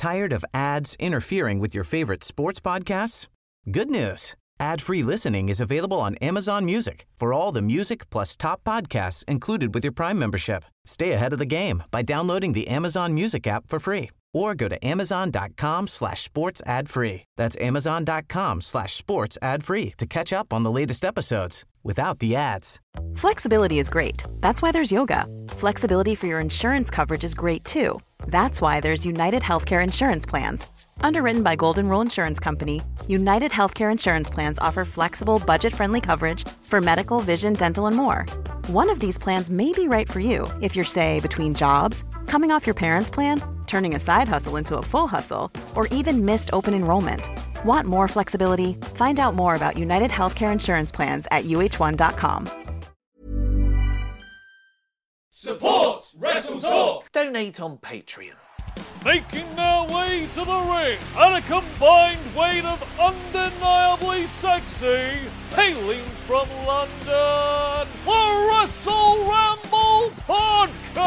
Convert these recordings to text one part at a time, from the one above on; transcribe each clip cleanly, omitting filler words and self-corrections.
Tired of ads interfering with your favorite sports podcasts? Good news. Ad-free listening is available on Amazon Music for all the music plus top podcasts included with your Prime membership. Stay ahead of the game by downloading the Amazon Music app for free or go to amazon.com/sports ad free. That's amazon.com/sports ad free to catch up on the latest episodes without the ads. Flexibility is great. That's why there's yoga. Flexibility for your insurance coverage is great too. That's why there's United Healthcare Insurance Plans. Underwritten by Golden Rule Insurance Company, United Healthcare Insurance Plans offer flexible, budget-friendly coverage for medical, vision, dental, and more. One of these plans may be right for you if you're, say, between jobs, coming off your parents' plan, turning a side hustle into a full hustle, or even missed open enrollment. Want more flexibility? Find out more about United Healthcare Insurance Plans at uh1.com. Support Wrestle Talk! Donate on Patreon. Making their way to the ring at a combined weight of undeniably sexy, hailing from London, the Wrestle Ramble Podcast!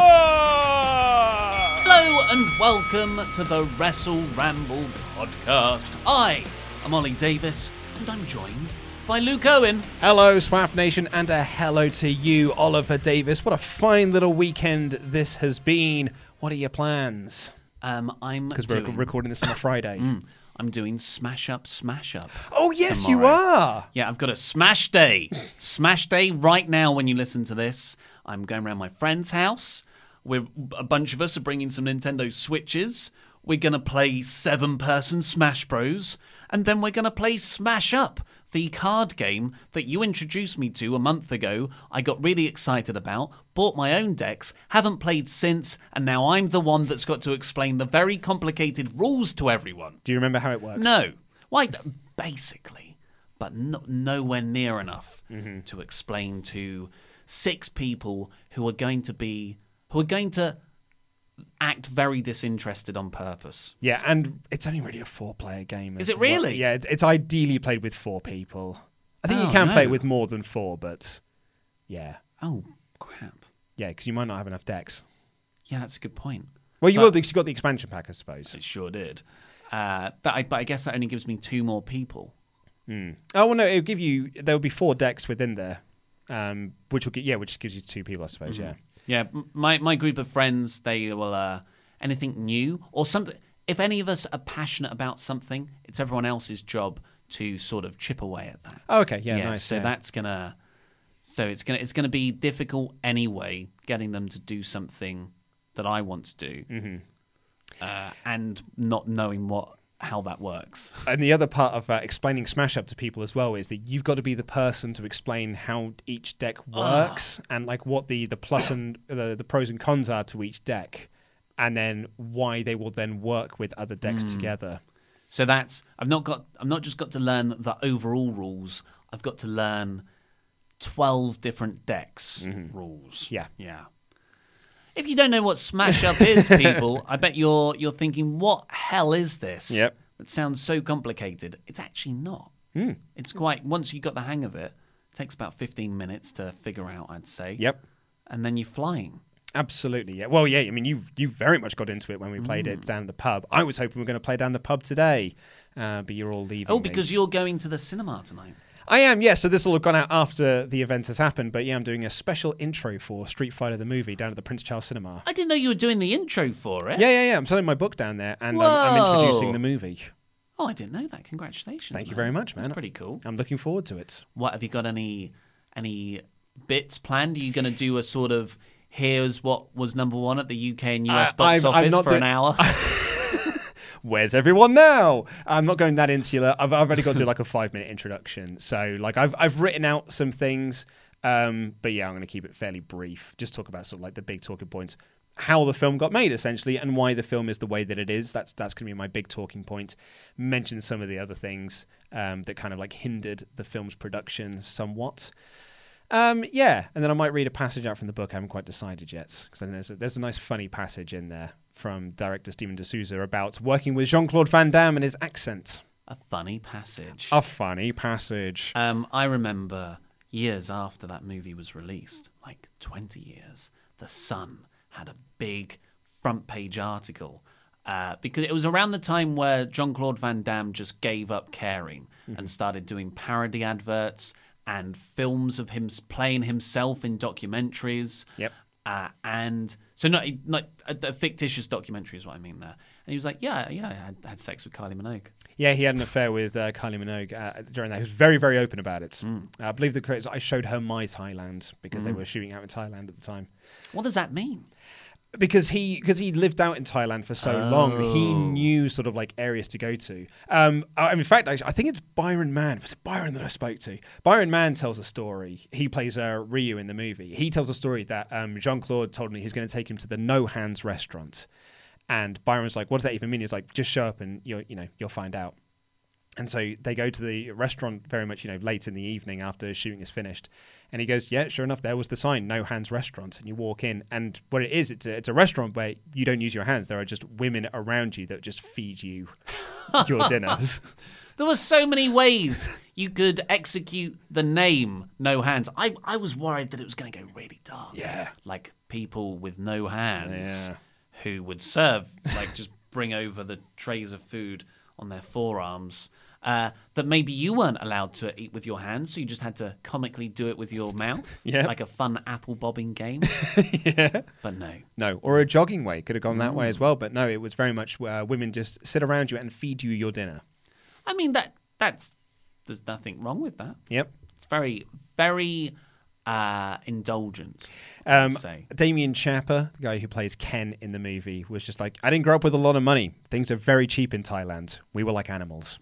Hello and welcome to the Wrestle Ramble Podcast. I am Ollie Davis and I'm joined by Luke Owen. Hello, Swaff Nation, and a hello to you, Oliver Davis. What a fine little weekend this has been. What are your plans? Because we're recording this on a Friday. I'm doing Smash Up. Oh, yes, tomorrow. you are. Yeah, I've got a Smash Day. Smash Day right now when you listen to this. I'm going around my friend's house. A bunch of us are bringing some Nintendo Switches. We're going to play 7-person Smash Bros. And then we're going to play Smash Up, the card game that you introduced me to a month ago. I got really excited about, bought my own decks, haven't played since, and now I'm the one that's got to explain the very complicated rules to everyone. Do you remember how it works? No. Why? Basically, but nowhere near enough to explain to 6 people who are going to act very disinterested on purpose. Yeah, and it's only really a 4-player game. Is it really? Yeah, it's ideally played with 4 people. I think you can play it with more than 4, but yeah. Oh, crap. Yeah, because you might not have enough decks. Yeah, that's a good point. Well, you will do because you got the expansion pack, I suppose. It sure did. But I guess that only gives me 2 more people. Oh, well, no, it'll give you... There will be 4 decks within there, which gives you 2 people, I suppose, yeah. Yeah, my group of friends, they will, anything new or something. If any of us are passionate about something, it's everyone else's job to sort of chip away at that. Oh, okay, yeah, nice. So it's gonna be difficult anyway, getting them to do something that I want to do, and not knowing how that works. And the other part of explaining Smash Up to people as well is that you've got to be the person to explain how each deck works and like what the plus and the pros and cons are to each deck, and then why they will then work with other decks together. So I've not just got to learn the overall rules. I've got to learn 12 different decks rules. Yeah. If you don't know what Smash Up is, people, I bet you're thinking, what hell is this? Yep. That sounds so complicated. It's actually not. It's quite, once you got the hang of it, it takes about 15 minutes to figure out, I'd say. Yep. And then you're flying. Absolutely, yeah. Well, yeah, I mean, you very much got into it when we played it down the pub. I was hoping we were going to play down the pub today, but you're all leaving. Oh, because you're going to the cinema tonight. I am, yes. So this will have gone out after the event has happened. But yeah, I'm doing a special intro for Street Fighter the movie down at the Prince Charles Cinema. I didn't know you were doing the intro for it. Yeah. I'm selling my book down there, and I'm introducing the movie. Oh, I didn't know that. Congratulations. Thank you very much, man. That's pretty cool. I'm looking forward to it. What, have you got any bits planned? Are you going to do a sort of, here's what was number 1 at the UK and US box office for an hour? Where's everyone now? I'm not going that insular. I've already got to do like a 5-minute introduction. So like I've written out some things, but yeah, I'm going to keep it fairly brief. Just talk about sort of like the big talking points, how the film got made essentially, and why the film is the way that it is. That's going to be my big talking point. Mention some of the other things that kind of like hindered the film's production somewhat. Yeah, and then I might read a passage out from the book. I haven't quite decided yet, because there's a nice funny passage in there from director Steven de Souza about working with Jean-Claude Van Damme and his accent. A funny passage. A funny passage. I remember years after that movie was released, like 20 years, The Sun had a big front page article because it was around the time where Jean-Claude Van Damme just gave up caring and started doing parody adverts and films of him playing himself in documentaries. Yep. And so not a fictitious documentary is what I mean there. And he was like, yeah, I had sex with Kylie Minogue. Yeah, he had an affair with Kylie Minogue during that. He was very, very open about it. I believe the critics, I showed her my Thailand because they were shooting out in Thailand at the time. What does that mean? Because he lived out in Thailand for so long, he knew sort of like areas to go to. In fact, I think it's Byron Mann. Was it Byron that I spoke to? Byron Mann tells a story. He plays Ryu in the movie. He tells a story that Jean-Claude told me he was going to take him to the No Hands restaurant, and Byron's like, "What does that even mean?" He's like, "Just show up and you'll find out." And so they go to the restaurant very much, late in the evening after shooting is finished. And he goes, yeah, sure enough, there was the sign, No Hands Restaurant. And you walk in, and what it is, it's a restaurant where you don't use your hands. There are just women around you that just feed you your dinners. There were so many ways you could execute the name No Hands. I was worried that it was going to go really dark. Yeah. Like people with no hands who would serve, like just bring over the trays of food on their forearms. That maybe you weren't allowed to eat with your hands, so you just had to comically do it with your mouth, like a fun apple bobbing game. Yeah, but no, or a jogging way could have gone that way as well. But no, it was very much women just sit around you and feed you your dinner. I mean that's there's nothing wrong with that. Yep, it's very, very indulgent. I'd say. Damien Chapa, the guy who plays Ken in the movie, was just like, I didn't grow up with a lot of money. Things are very cheap in Thailand. We were like animals.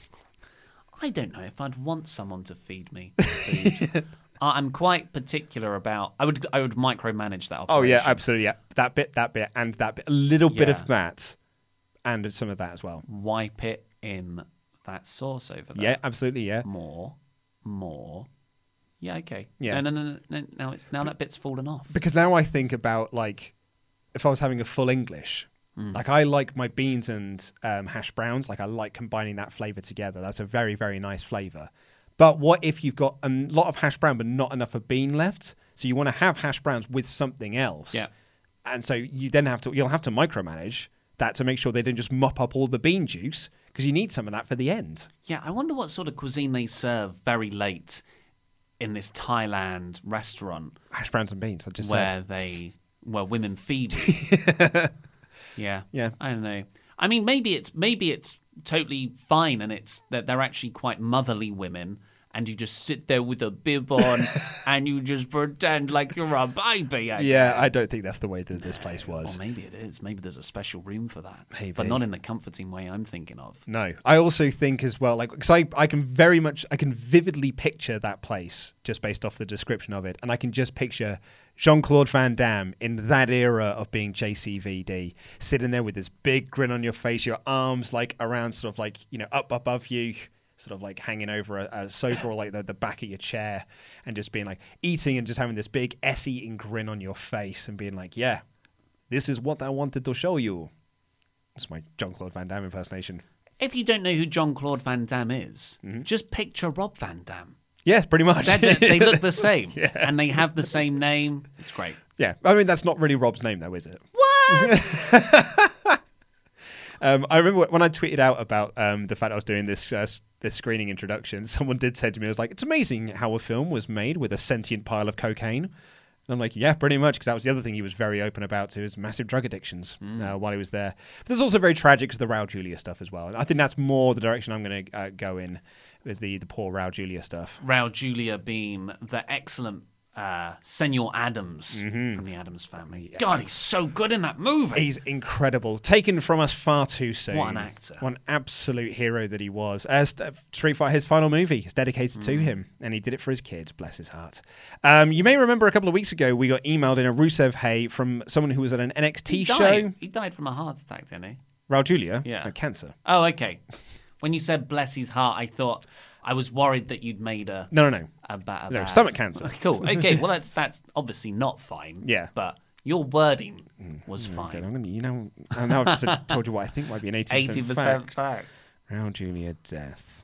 I don't know if I'd want someone to feed me food. I'm quite particular about. I would micromanage that operation. Oh yeah, absolutely. Yeah, that bit, and that bit, a little bit of that, and some of that as well. Wipe it in that sauce over there. Yeah, absolutely. Yeah. More. Yeah. Okay. Yeah. No. Now that bit's fallen off. Because now I think about like if I was having a full English. Like I like my beans and hash browns. Like I like combining that flavor together. That's a very, very nice flavor. But what if you've got a lot of hash brown but not enough of bean left? So you want to have hash browns with something else. Yeah. And so you'll have to micromanage that to make sure they don't just mop up all the bean juice because you need some of that for the end. Yeah, I wonder what sort of cuisine they serve very late in this Thailand restaurant. Hash browns and beans, I just said. Where women feed you. Yeah. I don't know. I mean, maybe it's totally fine, and it's that they're actually quite motherly women, and you just sit there with a bib on, and you just pretend like you're a baby. Yeah, I don't think that's the way that this place was. Or maybe it is. Maybe there's a special room for that, maybe. But not in the comforting way I'm thinking of. No, I also think as well, like, because I can vividly picture that place just based off the description of it, and I can just picture Jean-Claude Van Damme in that era of being JCVD, sitting there with this big grin on your face, your arms like around sort of like, up above you, sort of like hanging over a sofa or like the back of your chair, and just being like eating and just having this big eating grin on your face and being like, yeah, this is what I wanted to show you. That's my Jean-Claude Van Damme impersonation. If you don't know who Jean-Claude Van Damme is, just picture Rob Van Dam. Yes, pretty much. They look the same, and they have the same name. It's great. Yeah, I mean, that's not really Rob's name, though, is it? What? I remember when I tweeted out about the fact I was doing this screening introduction, someone did say to me, I was like, it's amazing how a film was made with a sentient pile of cocaine. And I'm like, yeah, pretty much, because that was the other thing he was very open about, to his massive drug addictions while he was there. But there's also very tragic because the Raul Julia stuff as well. And I think that's more the direction I'm going to go in, is the poor Raul Julia stuff. Raul Julia being the excellent Senor Adams from the Addams Family. God, he's so good in that movie. He's incredible. Taken from us far too soon. What an actor. What an absolute hero that he was. Street Fighter, his final movie, is dedicated to him, and he did it for his kids, bless his heart. You may remember a couple of weeks ago, we got emailed in a Rusev Hey from someone who was at an NXT show. He died from a heart attack, didn't he? Raul Julia? Yeah. No, cancer. Oh, okay. When you said bless his heart, I was worried that you'd made a... No. No, stomach cancer. Cool. Okay, well, that's obviously not fine. Yeah. But your wording was fine. Okay, I know I've just told you what I think might be an 80% fact. Raul Julia death.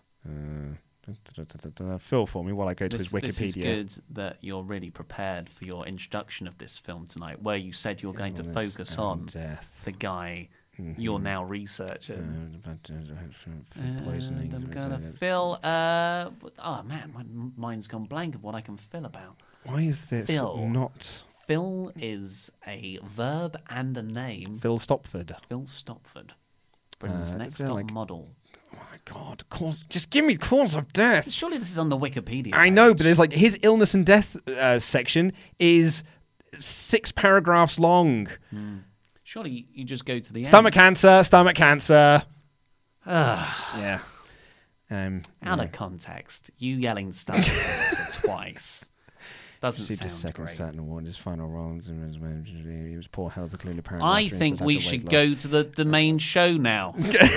Fill for me while I go to his Wikipedia. This is good that you're really prepared for your introduction of this film tonight, where you said you're going to focus on the guy You're now researching. Poisoning. I'm gonna fill. Oh man, my mind's gone blank of what I can fill about. Why is this Phil. not Fill is a verb and a name. Phil Stopford? Phil Stopford, Britain's next there, top like- model. Oh my God! Just give me cause of death. Surely this is on the Wikipedia. I know, page. but there's like his illness and death section is 6 paragraphs long. Surely you just go to the Stomach end. cancer. Yeah. Out of context, you yelling stomach cancer twice doesn't Received his sound second great. Saturn Award. His final role. He was poor health, clearly apparent. I think we should go to the main show now.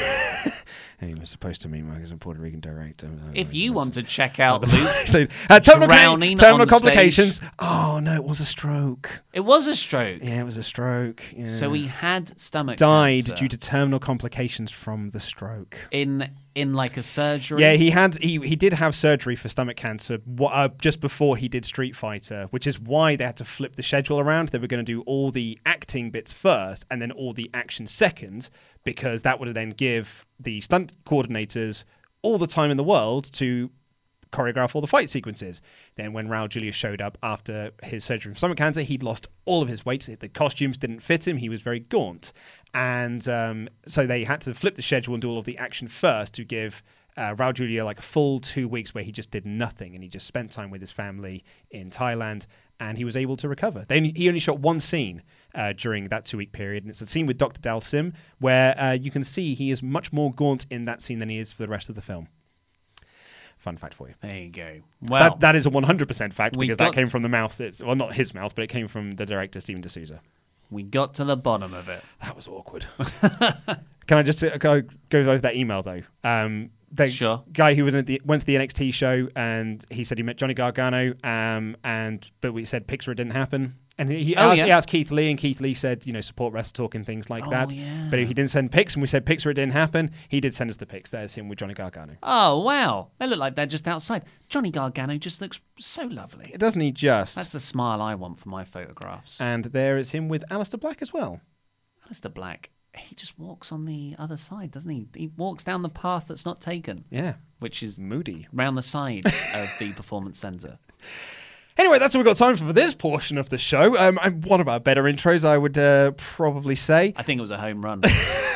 He was supposed to meet Mike as a Puerto Rican director. If you want to check out Luke, So, drowning terminal on complications. Oh no, it was a stroke. it was a stroke. Yeah, it was a stroke. Yeah. So he had stomach died cancer due to terminal complications from the stroke. in like a surgery. Yeah, he did have surgery for stomach cancer just before he did Street Fighter, which is why they had to flip the schedule around. They were going to do all the acting bits first and then all the action second, because that would then give the stunt coordinators all the time in the world to choreograph all the fight sequences. Then when Raul Julia showed up after his surgery from stomach cancer, he'd lost all of his weight. The costumes didn't fit him. He was very gaunt. And so they had to flip the schedule and do all of the action first to give Raul Julia like a full 2 weeks where he just did nothing and he just spent time with his family in Thailand, and he was able to recover. He only shot one scene during that 2 week period, and it's a scene with Dr. Dal Sim where you can see he is much more gaunt in that scene than he is for the rest of the film. Fun fact for you. There you go. Well, That is a 100% fact we because got- that came from the mouth. Well, not his mouth, but it came from the director, Steven D'Souza. we got to the bottom of it. That was awkward. Can I go over that email, though? The Sure. guy who went to the NXT show and he said he met Johnny Gargano, but we said Pixar didn't happen. And he asked Keith Lee, and Keith Lee said, support Wrestle Talk and things like that. Yeah. But he didn't send pics, and we said pics or it didn't happen. He did send us the pics. There's him with Johnny Gargano. Oh, wow. They look like they're just outside. Johnny Gargano just looks so lovely. Doesn't he just? That's the smile I want for my photographs. And there is him with Aleister Black as well. Aleister Black, he just walks on the other side, doesn't he? He walks down the path that's not taken. Yeah. Which is moody. round the side of the Performance Centre. Anyway, that's all we've got time for this portion of the show. One of our better intros, I would probably say. I think it was a home run.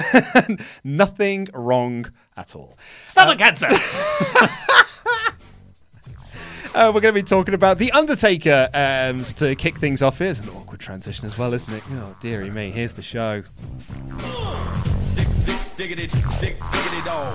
Nothing wrong at all. Stomach cancer! We're going to be talking about The Undertaker to kick things off. Here's an awkward transition as well, isn't it? Oh, dearie me. Here's the show. Diggity dog.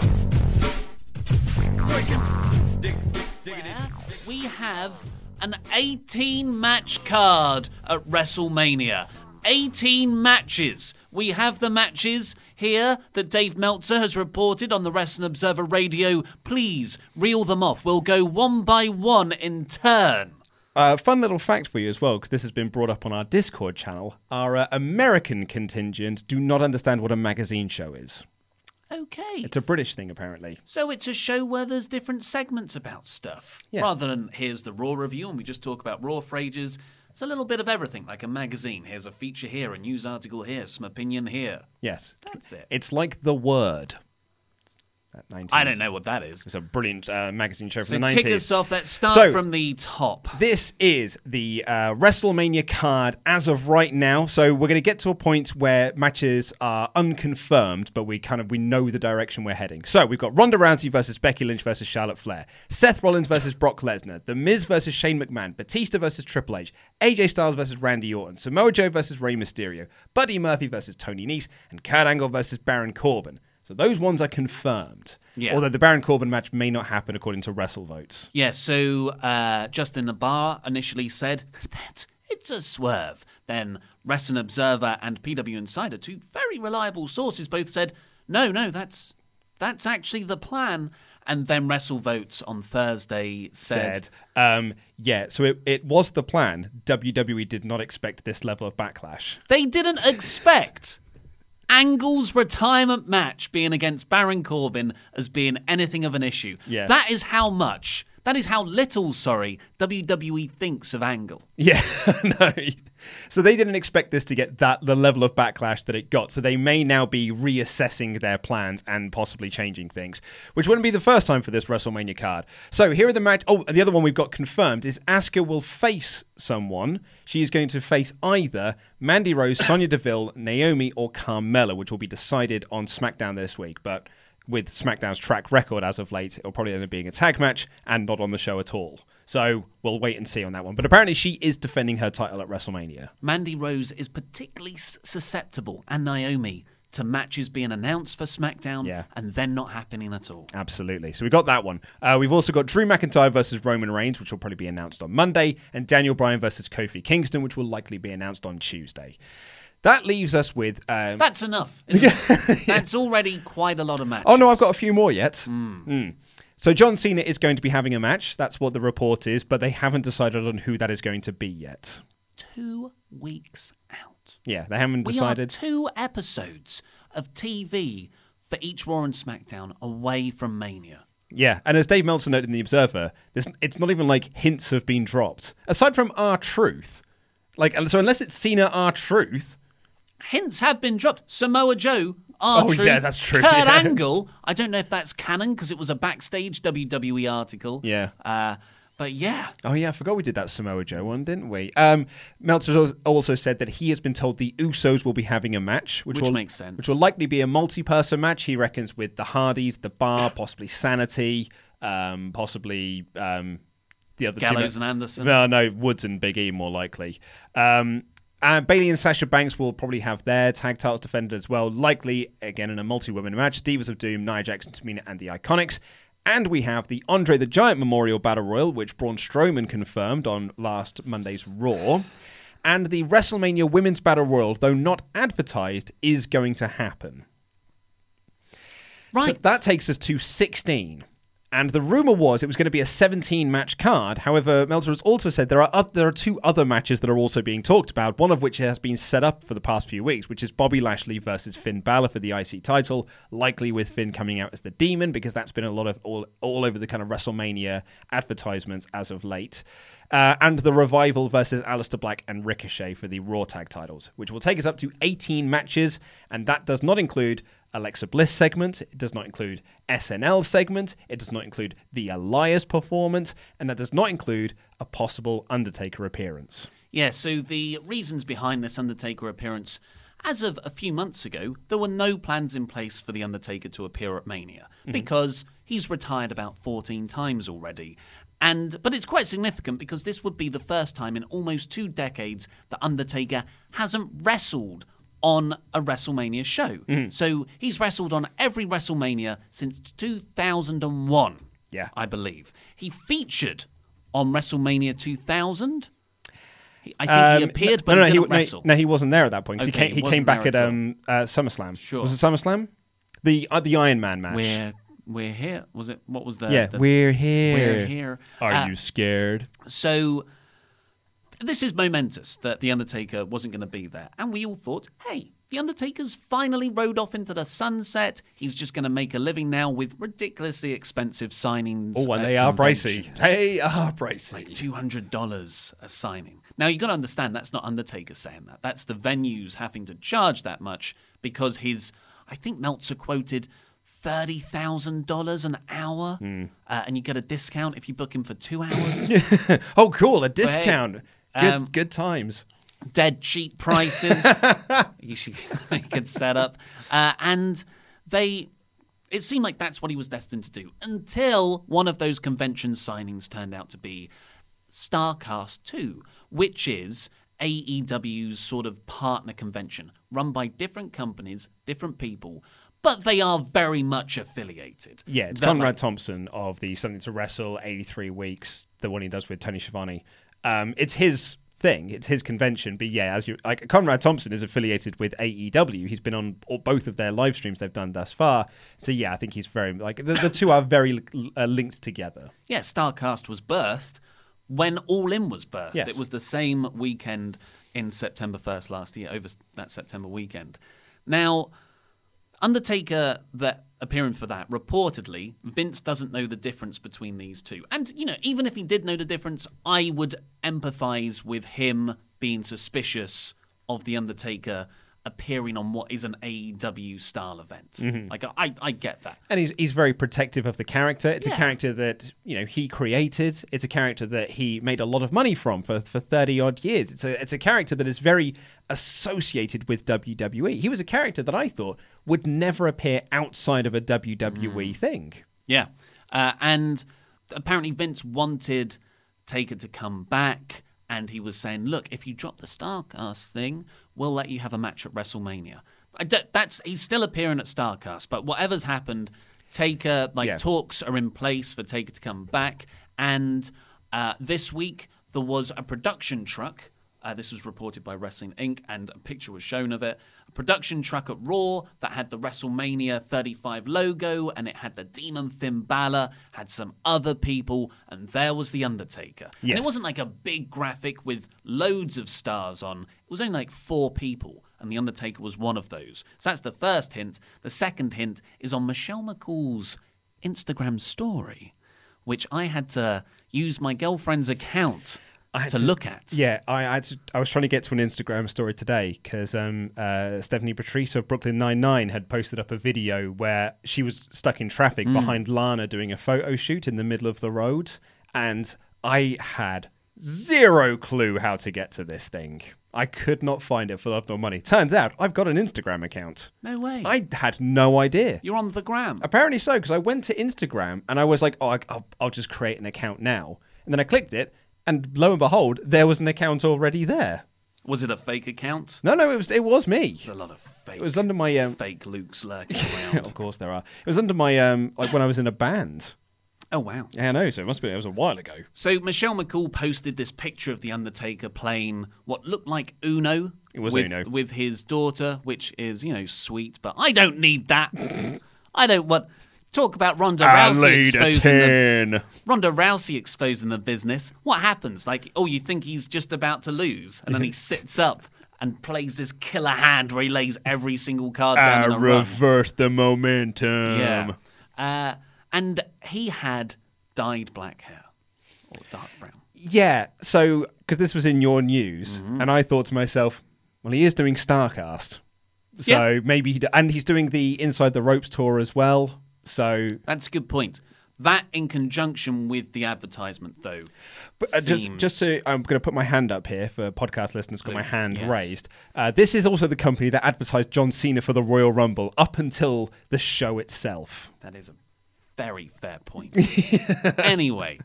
We have an 18-match card at WrestleMania. 18 matches. We have the matches here that Dave Meltzer has reported on the Wrestling Observer Radio. Please reel them off. We'll go one by one in turn. Fun little fact for you as well, because this has been brought up on our Discord channel. Our American contingent do not understand what a magazine show is. Okay. It's a British thing, apparently. So it's a show where there's different segments about stuff. Yeah. Rather than here's the Raw review and we just talk about Raw for ages. It's a little bit of everything, like a magazine. Here's a feature here, a news article here, some opinion here. Yes. That's it. It's like The Word. I don't know what that is. It's a brilliant magazine show So from the 90s. kick us off. Let's start So- from the top. This is the WrestleMania card as of right now. So we're going to get to a point where matches are unconfirmed, but we know the direction we're heading. So we've got Ronda Rousey versus Becky Lynch versus Charlotte Flair, Seth Rollins versus Brock Lesnar, The Miz versus Shane McMahon, Batista versus Triple H, AJ Styles versus Randy Orton, Samoa Joe versus Rey Mysterio, Buddy Murphy versus Tony Nese, and Kurt Angle versus Baron Corbin. So those ones are confirmed. Yeah. Although the Baron Corbin match may not happen according to WrestleVotes. Yeah, so Justin Nabar initially said that it's a swerve. Then Wrestling Observer and PW Insider, two very reliable sources, both said, no, that's actually the plan. And then WrestleVotes on Thursday said so it was the plan. WWE did not expect this level of backlash. they didn't expect Angle's retirement match being against Baron Corbin as being anything of an issue. Yeah. That is how little, WWE thinks of Angle. Yeah, no. So they didn't expect this to get the level of backlash that it got. So they may now be reassessing their plans and possibly changing things, which wouldn't be the first time for this WrestleMania card. So here are the match. Oh, the other one we've got confirmed is Asuka will face someone. She is going to face either Mandy Rose, Sonya Deville, Naomi, or Carmella, which will be decided on SmackDown this week. But with SmackDown's track record as of late, it'll probably end up being a tag match and not on the show at all. So we'll wait and see on that one. But apparently she is defending her title at WrestleMania. Mandy Rose is particularly susceptible, and Naomi, to matches being announced for SmackDown and then not happening at all. Absolutely. So we got that one. We've also got Drew McIntyre versus Roman Reigns, which will probably be announced on Monday, and Daniel Bryan versus Kofi Kingston, which will likely be announced on Tuesday. That leaves us with... That's enough, isn't it? That's already quite a lot of matches. Oh, no, I've got a few more yet. So John Cena is going to be having a match. That's what the report is, but they haven't decided on who that is going to be yet. 2 weeks out. Yeah, they haven't decided. We are 2 episodes of TV for each Raw and SmackDown away from Mania. Yeah, and as Dave Meltzer noted in The Observer, it's not even like hints have been dropped. Aside from R-Truth, so unless it's Cena R-Truth... Hints have been dropped. Samoa Joe, R-Truth. Oh, yeah, that's true. Kurt Yeah. Angle. I don't know if that's canon because it was a backstage WWE article. Yeah. But yeah. Oh, yeah, I forgot we did that Samoa Joe one, didn't we? Meltzer also said that he has been told the Usos will be having a match. Which will makes sense. Which will likely be a multi-person match, he reckons, with the Hardys, the Bar, possibly Sanity, possibly the other Gallows two. and Anderson. No, Woods and Big E, more likely. Bayley and Sasha Banks will probably have their tag titles defended as well, likely, again, in a multi-women match. Divas of Doom, Nia Jax, Tamina, and the Iconics. And we have the Andre the Giant Memorial Battle Royal, which Braun Strowman confirmed on last Monday's Raw. And the WrestleMania Women's Battle Royal, though not advertised, is going to happen. Right. So that takes us to 16. And the rumor was it was going to be a 17-match card. However, Meltzer has also said there are 2 other matches that are also being talked about, one of which has been set up for the past few weeks, which is Bobby Lashley versus Finn Balor for the IC title, likely with Finn coming out as the Demon, because that's been a lot of all over the kind of WrestleMania advertisements as of late. And the Revival versus Aleister Black and Ricochet for the Raw tag titles, which will take us up to 18 matches, and that does not include Alexa Bliss segment, it does not include SNL segment, it does not include the Elias performance, and that does not include a possible Undertaker appearance. Yeah, so the reasons behind this Undertaker appearance, as of a few months ago, there were no plans in place for the Undertaker to appear at Mania, because he's retired about 14 times already. But it's quite significant because this would be the first time in almost 2 decades that Undertaker hasn't wrestled on a WrestleMania show. So he's wrestled on every WrestleMania since 2001, I believe. He featured on WrestleMania 2000. I think he appeared, but he didn't wrestle. No, he wasn't there at that point. Okay, he came back at SummerSlam. Sure. Was it SummerSlam? The Iron Man match. We're here. Was it? What was the? Yeah, we're here. We're here. Are you scared? So this is momentous that The Undertaker wasn't going to be there. And we all thought, hey, The Undertaker's finally rode off into the sunset. He's just going to make a living now with ridiculously expensive signings. Oh, and they are pricey. They are pricey. Like $200 a signing. Now, you've got to understand that's not Undertaker saying that. That's the venues having to charge that much because I think Meltzer quoted $30,000 an hour, and you get a discount if you book him for 2 hours. Oh, cool, a discount. Good times. Dead cheap prices. you could set up. And it seemed like that's what he was destined to do until one of those convention signings turned out to be StarCast 2, which is AEW's sort of partner convention run by different companies, different people, but they are very much affiliated. Yeah, it's Conrad Thompson of the Something to Wrestle 83 Weeks, the one he does with Tony Schiavone. It's his thing, it's his convention. But yeah, Conrad Thompson is affiliated with AEW. He's been on both of their live streams they've done thus far. So yeah, I think he's very the two are very linked together. Yeah, StarCast was birthed when All In was birthed. Yes. It was the same weekend in September 1st last year, over that September weekend. Now, Undertaker appearing for that, reportedly, Vince doesn't know the difference between these two. And, even if he did know the difference, I would empathize with him being suspicious of The Undertaker appearing on what is an AEW style event. Like, I get that. And he's very protective of the character. It's a Yeah. character that, he created. It's a character that he made a lot of money from for 30 odd years. It's a character that is very associated with WWE. He was a character that I thought would never appear outside of a WWE thing. Yeah. And apparently Vince wanted Taker to come back, and he was saying, look, if you drop the StarCast thing, we'll let you have a match at WrestleMania. He's still appearing at StarCast, but whatever's happened, Taker, talks are in place for Taker to come back. And this week, there was a production truck. This was reported by Wrestling Inc., and a picture was shown of it. A production truck at Raw that had the WrestleMania 35 logo, and it had the Demon Finn Balor, had some other people, and there was The Undertaker. Yes. And it wasn't like a big graphic with loads of stars on. It was only like 4 people, and The Undertaker was one of those. So that's the first hint. The second hint is on Michelle McCool's Instagram story, which I had to use my girlfriend's account to look at. Yeah, I was trying to get to an Instagram story today because Stephanie Patrice of Brooklyn Nine-Nine had posted up a video where she was stuck in traffic behind Lana doing a photo shoot in the middle of the road, and I had zero clue how to get to this thing. I could not find it for love nor money. Turns out I've got an Instagram account. No way. I had no idea. You're on the gram. Apparently so, because I went to Instagram and I was like, I'll just create an account now. And then I clicked it, and lo and behold, there was an account already there. Was it a fake account? No, it was me. There's a lot of fake. It was under my fake Lukes lurking around. of course there are. It was under my like when I was in a band. Oh wow. Yeah, I know. So it was a while ago. So Michelle McCool posted this picture of The Undertaker playing what looked like Uno. It was Uno. With his daughter, which is, sweet, but I don't need that. I don't want... Talk about Ronda Rousey exposing the business. What happens? You think he's just about to lose, and then he sits up and plays this killer hand where he lays every single card down in a run. Reverse the momentum. Yeah. And he had dyed black hair, or dark brown. Yeah, so, because this was in your news, and I thought to myself, well, he is doing StarCast. So maybe and he's doing the Inside the Ropes tour as well. So that's a good point. That in conjunction with the advertisement, though. But just to, I'm going to put my hand up here for podcast listeners. Got my hand raised. This is also the company that advertised John Cena for the Royal Rumble up until the show itself. That is a very fair point. Anyway,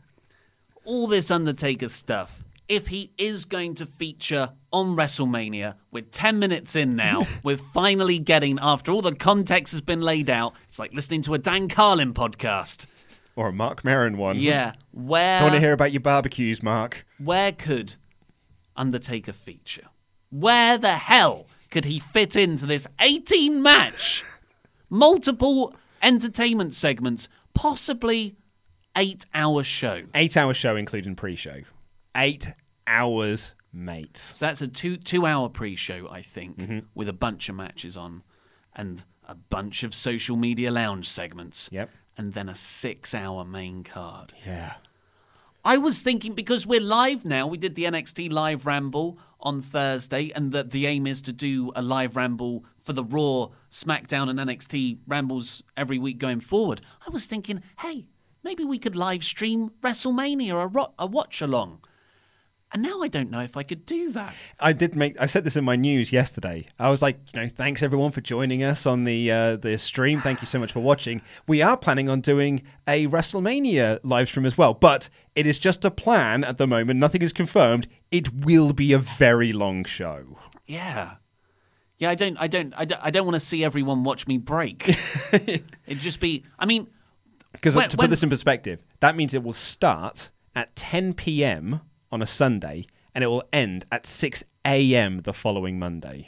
all this Undertaker stuff. If he is going to feature on WrestleMania, we're 10 minutes in now. We're finally getting, after all the context has been laid out, it's like listening to a Dan Carlin podcast. Or a Mark Maron one. Yeah. Don't want to hear about your barbecues, Mark. Where could Undertaker feature? Where the hell could he fit into this 18-match, multiple entertainment segments, possibly 8-hour show? 8-hour show, including pre-show. 8 hours, mate. So that's a two-hour pre-show, I think, with a bunch of matches on and a bunch of social media lounge segments. Yep. And then a 6-hour main card. Yeah. I was thinking, because we're live now, we did the NXT Live Ramble on Thursday, and the aim is to do a live ramble for the Raw, SmackDown, and NXT Rambles every week going forward. I was thinking, hey, maybe we could live stream WrestleMania or a watch-along. And now I don't know if I could do that. I said this in my news yesterday. I was like, thanks everyone for joining us on the stream. Thank you so much for watching. We are planning on doing a WrestleMania live stream as well, but it is just a plan at the moment. Nothing is confirmed. It will be a very long show. Yeah. Yeah, I don't want to see everyone watch me break. It'd just be, because to put this in perspective, that means it will start at 10 p.m. on a Sunday, and it will end at 6 a.m. the following Monday.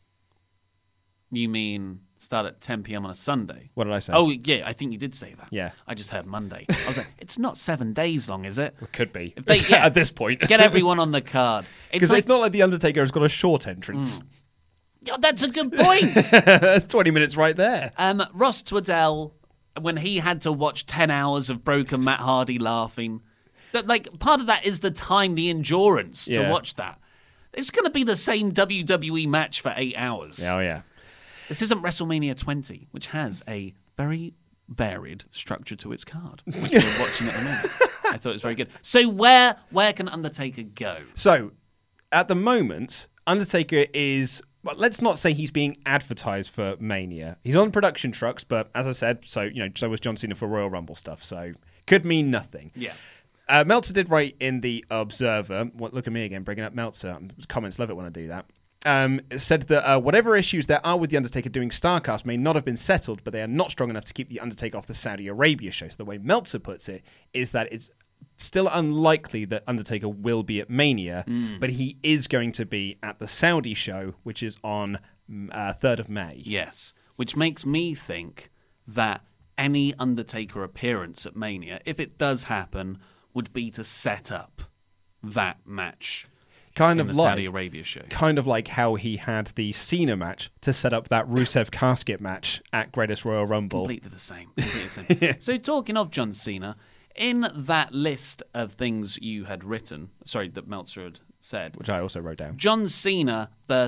You mean start at 10 p.m. on a Sunday? What did I say? Oh, yeah, I think you did say that. Yeah. I just heard Monday. I was like, it's not 7 days long, is it? It could be. If they, at this point. Get everyone on the card. Because it's not like The Undertaker has got a short entrance. Yeah, that's a good point. That's 20 minutes right there. Ross Twaddell, when he had to watch 10 hours of broken Matt Hardy laughing... That part of that is the time, the endurance to watch that. It's going to be the same WWE match for 8 hours. Oh, yeah. This isn't WrestleMania 20, which has a very varied structure to its card, which we're watching at the moment. I thought it was very good. So where can Undertaker go? So, at the moment, Undertaker is... Well, let's not say he's being advertised for Mania. He's on production trucks, but as I said, so was John Cena for Royal Rumble stuff, so could mean nothing. Yeah. Meltzer did write in the Observer, look at me again, bringing up Meltzer. Comments love it when I do that. Said that whatever issues there are with The Undertaker doing StarCast may not have been settled, but they are not strong enough to keep The Undertaker off the Saudi Arabia show. So the way Meltzer puts it is that it's still unlikely that Undertaker will be at Mania, but he is going to be at the Saudi show, which is on 3rd of May. Yes, which makes me think that any Undertaker appearance at Mania, if it does happen, would be to set up that match. Kind in of the like Saudi Arabia show. Kind of like how he had the Cena match to set up that Rusev casket match at Greatest Royal Rumble. Completely the same. So talking of John Cena, in that list of things you had written, that Meltzer had said, which I also wrote down, John Cena versus ?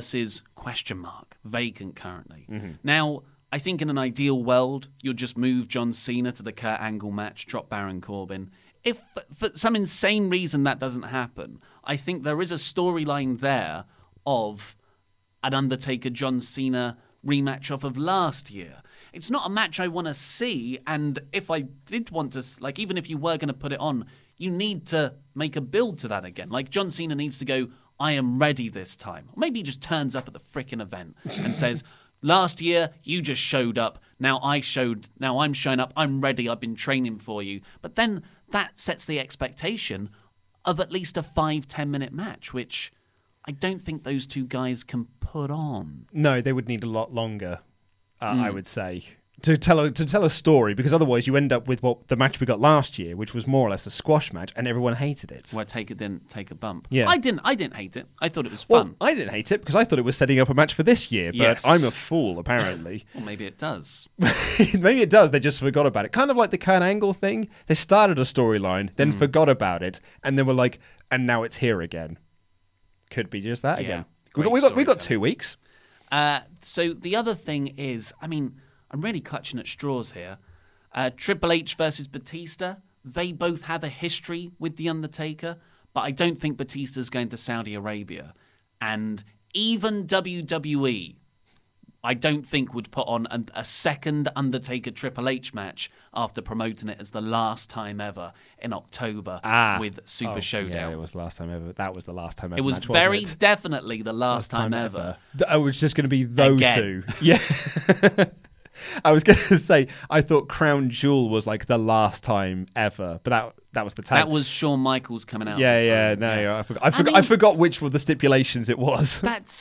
Vacant currently. Now, I think in an ideal world, you'll just move John Cena to the Kurt Angle match, drop Baron Corbin. If for some insane reason that doesn't happen, I think there is a storyline there of an Undertaker John Cena rematch off of last year. It's not a match I want to see, and if I did want to, like, even if you were going to put it on, you need to make a build to that again. Like, John Cena needs to go, I am ready this time. Or maybe he just turns up at the frickin' event and says, last year, you just showed up. Now I'm showing up. I'm ready. I've been training for you. But then that sets the expectation of at least a 5-10 minute match, which I don't think those two guys can put on. No, they would need a lot longer, I would say, to tell a story, because otherwise you end up with what the match we got last year, which was more or less a squash match, and everyone hated it. Where Taker didn't take a bump. Yeah. I didn't hate it. I thought it was fun. Well, I didn't hate it because I thought it was setting up a match for this year, but Yes. I'm a fool, apparently. Well, maybe it does. Maybe it does. They just forgot about it. Kind of like the Kurt Angle thing. They started a storyline, then forgot about it, and then were like, and now it's here again. Could be just that again. We got 2 weeks. So the other thing is, I mean, I'm really clutching at straws here. Triple H versus Batista, they both have a history with The Undertaker, but I don't think Batista's going to Saudi Arabia. And even WWE, I don't think would put on a second Undertaker Triple H match after promoting it as the last time ever in October with Super Showdown. Yeah, it was last time ever. That was the last time ever. It was match, very wasn't it? definitely the last time ever. Oh, it was just going to be those Again. two. Yeah. I was going to say, I thought Crown Jewel was like the last time ever, but that was the tag. That was Shawn Michaels coming out. Yeah, at the yeah, time. no, Yeah. I forgot which were the stipulations it was. That's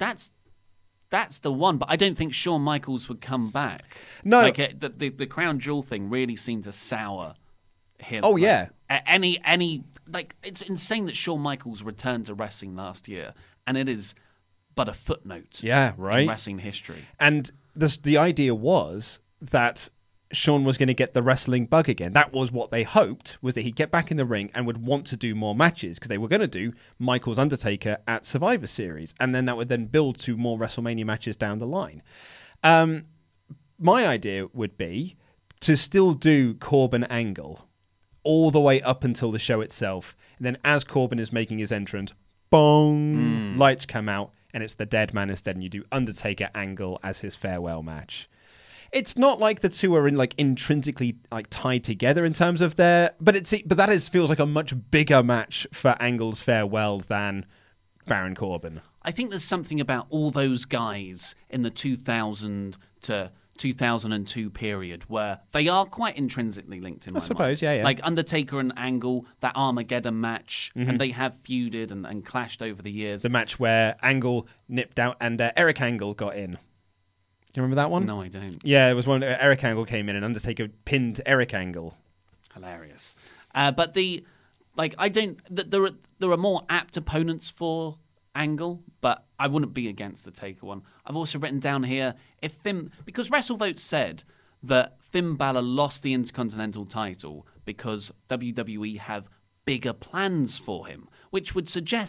the one, but I don't think Shawn Michaels would come back. No. Like the Crown Jewel thing really seemed to sour him. Oh, like, yeah. Any like it's insane that Shawn Michaels returned to wrestling last year, and it is but a footnote. Yeah, right. In wrestling history. And the idea was that Shawn was going to get the wrestling bug again. That was what they hoped, was that he'd get back in the ring and would want to do more matches, because they were going to do Michaels Undertaker at Survivor Series, and then that would then build to more WrestleMania matches down the line. My idea would be to still do Corbin Angle all the way up until the show itself, and then as Corbin is making his entrance, bong, lights come out, and it's the dead man instead, and you do Undertaker Angle as his farewell match. It's not like the two are intrinsically tied together in terms of their, but that feels like a much bigger match for Angle's farewell than Baron Corbin. I think there's something about all those guys in the 2000 to 2002 period where they are quite intrinsically linked in my suppose, mind. yeah. Like Undertaker and Angle, that Armageddon match, and they have feuded and clashed over the years. The match where Angle nipped out and Eric Angle got in. Do you remember that one? No, I don't. Yeah, it was one. Eric Angle came in and Undertaker pinned Eric Angle. Hilarious. But there are more apt opponents for Angle, but I wouldn't be against the Taker one. I've also written down here, because WrestleVote said that Finn Balor lost the Intercontinental title because WWE have bigger plans for him, which would suggest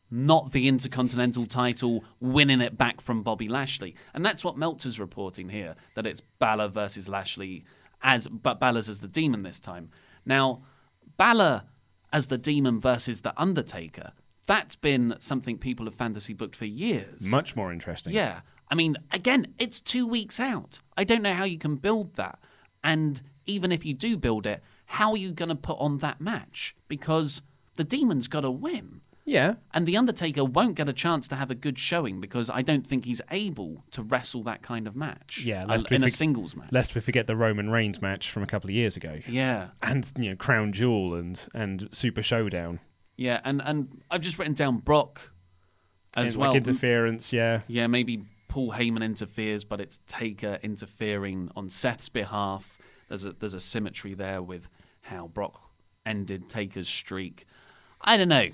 not the Intercontinental title, winning it back from Bobby Lashley. And that's what Meltzer's reporting here, that it's Balor versus Lashley, but Balor's as the Demon this time. Now, Balor as the Demon versus The Undertaker, that's been something people have fantasy booked for years. Much more interesting. Yeah. I mean, again, it's 2 weeks out. I don't know how you can build that. And even if you do build it, how are you going to put on that match? Because the Demon's got to win. Yeah. And The Undertaker won't get a chance to have a good showing because I don't think he's able to wrestle that kind of match in a singles match. Lest we forget the Roman Reigns match from a couple of years ago. Yeah. And, Crown Jewel and Super Showdown. Yeah, and I've just written down Brock as well. Like interference, yeah. Yeah, maybe Paul Heyman interferes, but it's Taker interfering on Seth's behalf. There's a symmetry there with how Brock ended Taker's streak. I don't know.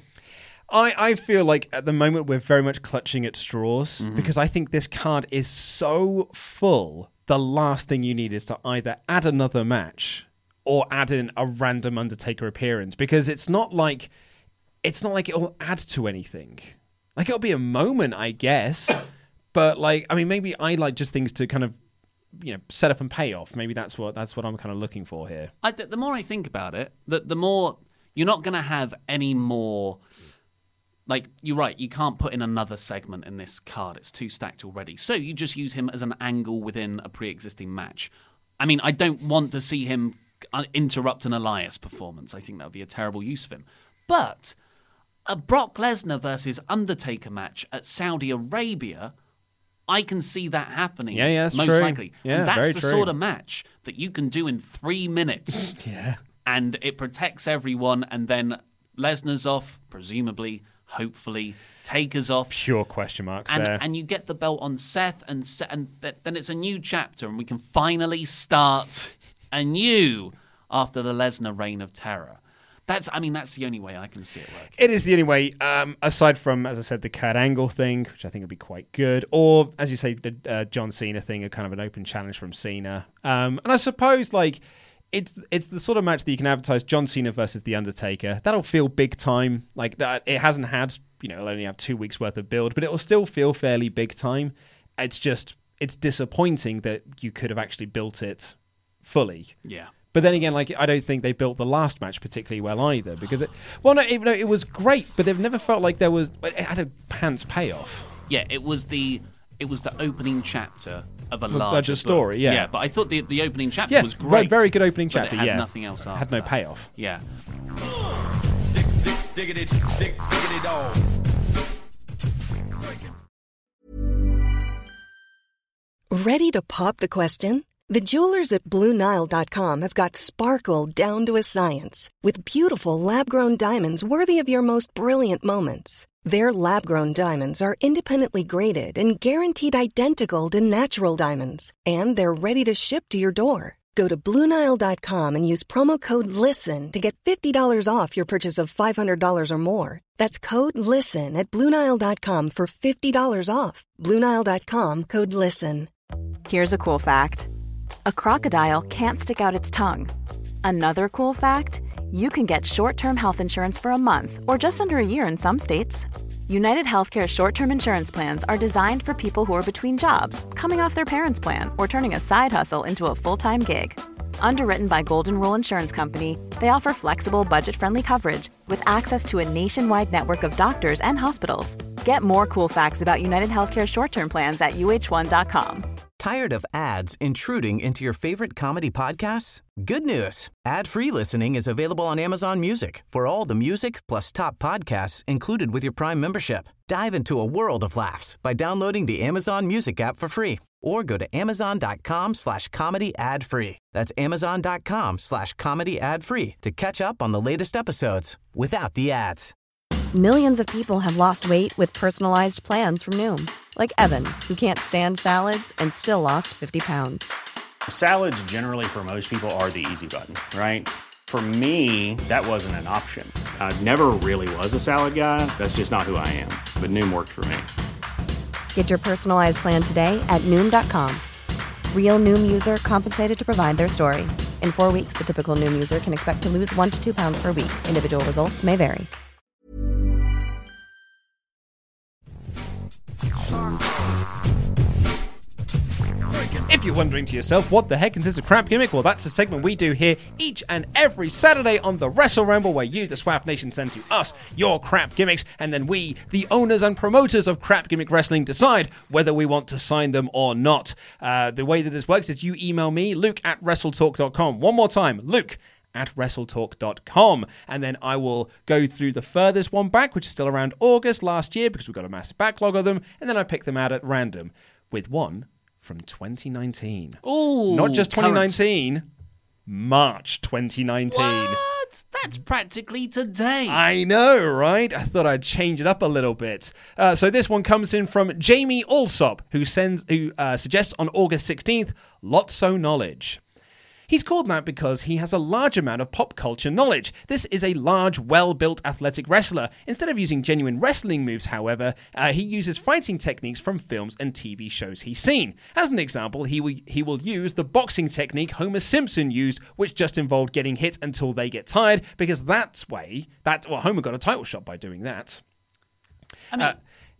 I feel like at the moment we're very much clutching at straws because I think this card is so full. The last thing you need is to either add another match or add in a random Undertaker appearance, because it's not like it'll add to anything. Like, it'll be a moment, I guess, but maybe I like just things to kind of set up and pay off. Maybe that's what I'm kind of looking for here. The more I think about it, the more you're not going to have any more. Like, you're right, you can't put in another segment in this card. It's too stacked already. So you just use him as an angle within a pre-existing match. I mean, I don't want to see him interrupt an Elias performance. I think that would be a terrible use of him. But a Brock Lesnar versus Undertaker match at Saudi Arabia, I can see that happening. Yeah, that's most true. likely. Yeah, and that's very the true. sort of match that you can do in 3 minutes. Yeah. And it protects everyone, and then Lesnar's off, presumably, hopefully, Taker's off. Pure question marks there. And you get the belt on Seth, and then it's a new chapter, and we can finally start anew after the Lesnar reign of terror. That's the only way I can see it working. It is the only way, aside from, as I said, the Kurt Angle thing, which I think would be quite good, or, as you say, the John Cena thing, a kind of an open challenge from Cena. And I suppose, it's the sort of match that you can advertise John Cena versus The Undertaker. That'll feel big time. Like, it hasn't had, it'll only have 2 weeks worth of build, but it'll still feel fairly big time. It's disappointing that you could have actually built it fully. Yeah. But then again, I don't think they built the last match particularly well either, because it was great, but they've never felt like it had a pants payoff. Yeah, it was the opening chapter of a larger story. book. Yeah. Yeah, but I thought the opening chapter was great. Very, very good opening but chapter. It had nothing else after had no that. payoff. Yeah. Diggity dog. Ready to pop the question? The jewelers at BlueNile.com have got sparkle down to a science with beautiful lab-grown diamonds worthy of your most brilliant moments. Their lab-grown diamonds are independently graded and guaranteed identical to natural diamonds, and they're ready to ship to your door. Go to BlueNile.com and use promo code LISTEN to get $50 off your purchase of $500 or more. That's code LISTEN at BlueNile.com for $50 off. BlueNile.com, code LISTEN. Here's a cool fact. A crocodile can't stick out its tongue. Another cool fact, you can get short-term health insurance for a month or just under a year in some states. United Healthcare short-term insurance plans are designed for people who are between jobs, coming off their parents' plan, or turning a side hustle into a full-time gig. Underwritten by Golden Rule Insurance Company, they offer flexible, budget-friendly coverage with access to a nationwide network of doctors and hospitals. Get more cool facts about United Healthcare short-term plans at uh1.com. Tired of ads intruding into your favorite comedy podcasts? Good news. Ad-free listening is available on Amazon Music for all the music plus top podcasts included with your Prime membership. Dive into a world of laughs by downloading the Amazon Music app for free or go to amazon.com/comedy ad-free. That's amazon.com/comedy ad-free to catch up on the latest episodes without the ads. Millions of people have lost weight with personalized plans from Noom. Like Evan, who can't stand salads and still lost 50 pounds. Salads generally for most people are the easy button, right? For me, that wasn't an option. I never really was a salad guy. That's just not who I am. But Noom worked for me. Get your personalized plan today at Noom.com. Real Noom user compensated to provide their story. In 4 weeks, the typical Noom user can expect to lose 1 to 2 pounds per week. Individual results may vary. If you're wondering to yourself, what the heck is this a crap gimmick? Well, that's a segment we do here each and every Saturday on the Wrestle Ramble, where you, the Swap Nation, send to us your crap gimmicks, and then we, the owners and promoters of crap gimmick wrestling, decide whether we want to sign them or not. The way that this works is you email me, luke@wrestletalk.com. One more time, luke@wrestletalk.com, and then I will go through the furthest one back, which is still around August last year, because we've got a massive backlog of them, and then I pick them out at random, with one from 2019. Ooh, not just 2019, March 2019. What? That's practically today. I know, right? I thought I'd change it up a little bit. So this one comes in from Jamie Alsop, who suggests on August 16th, Lotso Knowledge. He's called that because he has a large amount of pop culture knowledge. This is a large, well-built athletic wrestler. Instead of using genuine wrestling moves, however, he uses fighting techniques from films and TV shows he's seen. As an example, he will use the boxing technique Homer Simpson used, which just involved getting hit until they get tired, because Homer got a title shot by doing that. I mean,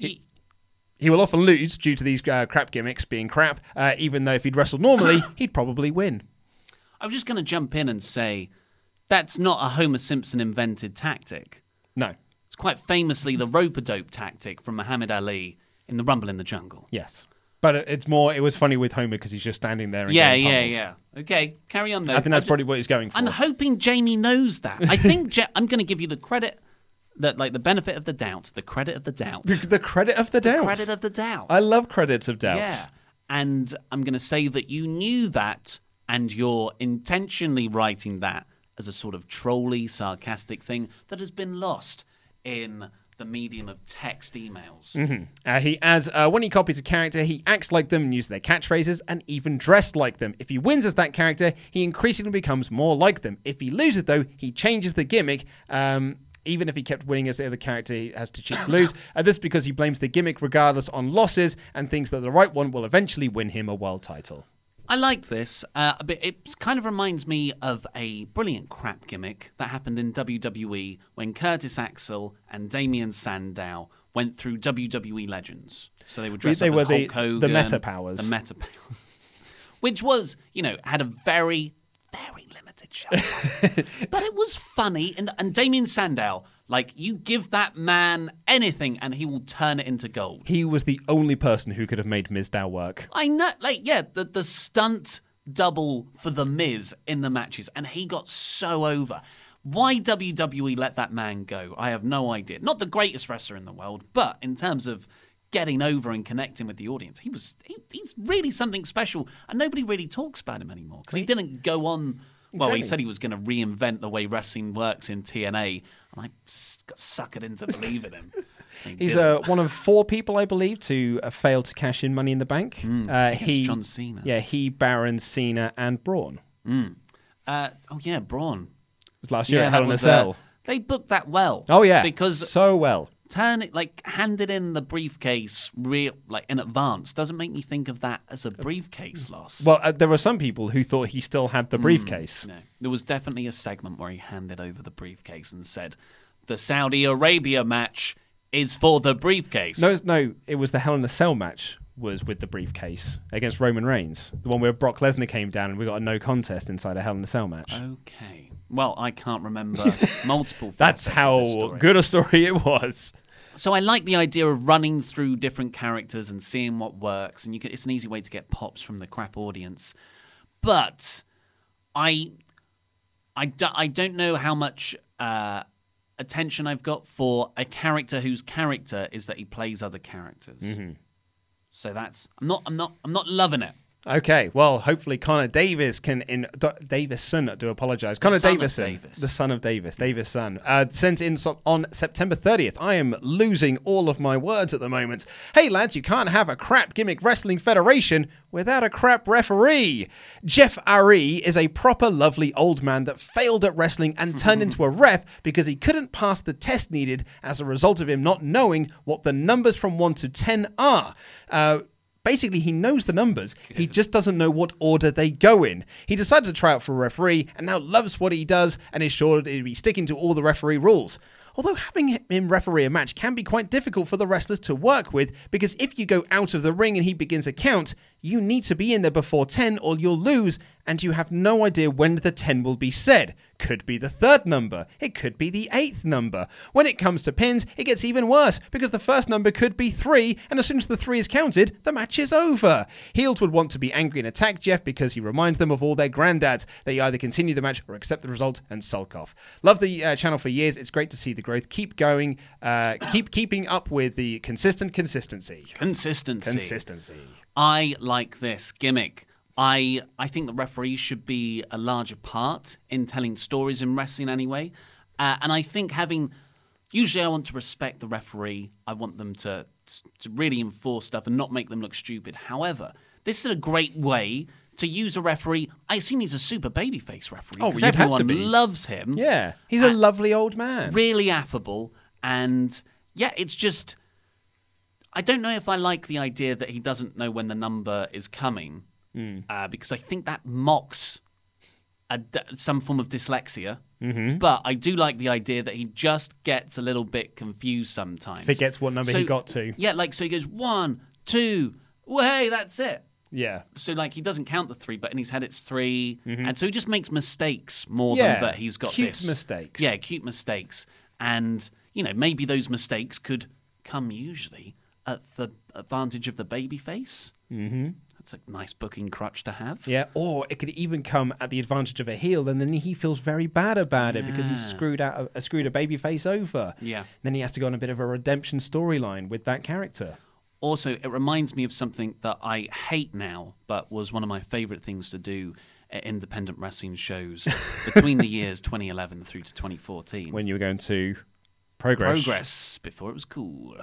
he will often lose due to these crap gimmicks being crap, even though if he'd wrestled normally, he'd probably win. I was just going to jump in and say that's not a Homer Simpson invented tactic. No. It's quite famously the rope-a-dope tactic from Muhammad Ali in the Rumble in the Jungle. Yes. But it was funny with Homer because he's just standing there and Yeah. Okay, carry on, though. I think that's probably what he's going for. I'm hoping Jamie knows that. I think I'm going to give you the credit, the benefit of the doubt. The credit of the doubt. The credit of the doubt. Credit of the doubt. I love credits of doubt. Yeah. And I'm going to say that you knew that, and you're intentionally writing that as a sort of trolly, sarcastic thing that has been lost in the medium of text emails. Mm-hmm. He adds, when he copies a character, he acts like them and uses their catchphrases and even dressed like them. If he wins as that character, he increasingly becomes more like them. If he loses, though, he changes the gimmick. Even if he kept winning as the other character, he has to cheat to lose. This is because he blames the gimmick regardless on losses and thinks that the right one will eventually win him a world title. I like this a bit. It kind of reminds me of a brilliant crap gimmick that happened in WWE when Curtis Axel and Damien Sandow went through WWE Legends. So they would dress up as Hulk Hogan. The Meta Powers. The Meta Powers. Which was, had a very, very limited shelf life. But it was funny. And Damien Sandow, you give that man anything and he will turn it into gold. He was the only person who could have made Mizdow work. I know, the stunt double for The Miz in the matches, and he got so over. Why WWE let that man go, I have no idea. Not the greatest wrestler in the world, but in terms of getting over and connecting with the audience, he's really something special, and nobody really talks about him anymore, because he didn't go on... Well, Exactly. He said he was going to reinvent the way wrestling works in TNA, and I got suckered into believing him. He's one of 4 people, I believe, to fail to cash in Money in the Bank. John Cena. Yeah, he, Baron, Cena, and Braun. Braun. It was last year at that Hell in a was, Cell. They booked that well. Oh, yeah. Because so well. handed in the briefcase in advance doesn't make me think of that as a briefcase loss. Well, there were some people who thought he still had the briefcase. No, there was definitely a segment where he handed over the briefcase and said, "The Saudi Arabia match is for the briefcase." No, it was the Hell in a Cell match was with the briefcase against Roman Reigns. The one where Brock Lesnar came down and we got a no contest inside a Hell in a Cell match. Okay. Well, I can't remember multiple That's facets of this how story. good a story it was. So I like the idea of running through different characters and seeing what works, and it's an easy way to get pops from the crap audience. But I don't know how much attention I've got for a character whose character is that he plays other characters. Mm-hmm. So I'm not loving it. Okay, well, hopefully Connor Davis Davison, do apologise. Connor Davison, the son of Davis, Davison, sent in on September 30th. I am losing all of my words at the moment. Hey lads, you can't have a crap gimmick wrestling federation without a crap referee. Jeff Ari is a proper lovely old man that failed at wrestling and turned into a ref because he couldn't pass the test needed as a result of him not knowing what the numbers from 1 to 10 are. Basically, he knows the numbers. He just doesn't know what order they go in. He decided to try out for a referee and now loves what he does and is sure to be sticking to all the referee rules. although having him referee a match can be quite difficult for the wrestlers to work with, because if you go out of the ring and he begins a count, you need to be in there before 10 or you'll lose, and you have no idea when the 10 will be said. Could be the 3rd number. It could be the 8th number. When it comes to pins, it gets even worse, because the first number could be 3, and as soon as the 3 is counted, the match is over. Heels would want to be angry and attack Jeff because he reminds them of all their granddads. They either continue the match or accept the result and sulk off. Love the channel for years. It's great to see the growth. Keep going. Keeping up with the consistency. Consistency. I like this gimmick. I think the referees should be a larger part in telling stories in wrestling anyway. And I think usually I want to respect the referee. I want them to really enforce stuff and not make them look stupid. However, this is a great way to use a referee. I assume he's a super babyface referee. Oh, because you'd have to everyone be. loves him. Yeah, he's a lovely old man. Really affable. And yeah, it's just, I don't know if I like the idea that he doesn't know when the number is coming. Because I think that mocks some form of dyslexia. Mm-hmm. But I do like the idea that he just gets a little bit confused sometimes. Forgets what number he got to. Yeah, so he goes 1, 2, well, hey, that's it. Yeah. So he doesn't count the 3, but in his head it's 3. Mm-hmm. And so he just makes mistakes more than that he's got cute this. Mistakes. Yeah, cute mistakes. And, maybe those mistakes could come usually at the advantage of the babyface. Mm-hmm. That's a nice booking crutch to have. Yeah, or it could even come at the advantage of a heel, and then he feels very bad about it because he's screwed a babyface over. Yeah. Then he has to go on a bit of a redemption storyline with that character. Also, it reminds me of something that I hate now, but was one of my favourite things to do at independent wrestling shows between the years 2011 through to 2014. When you were going to Progress. Progress, before it was cool.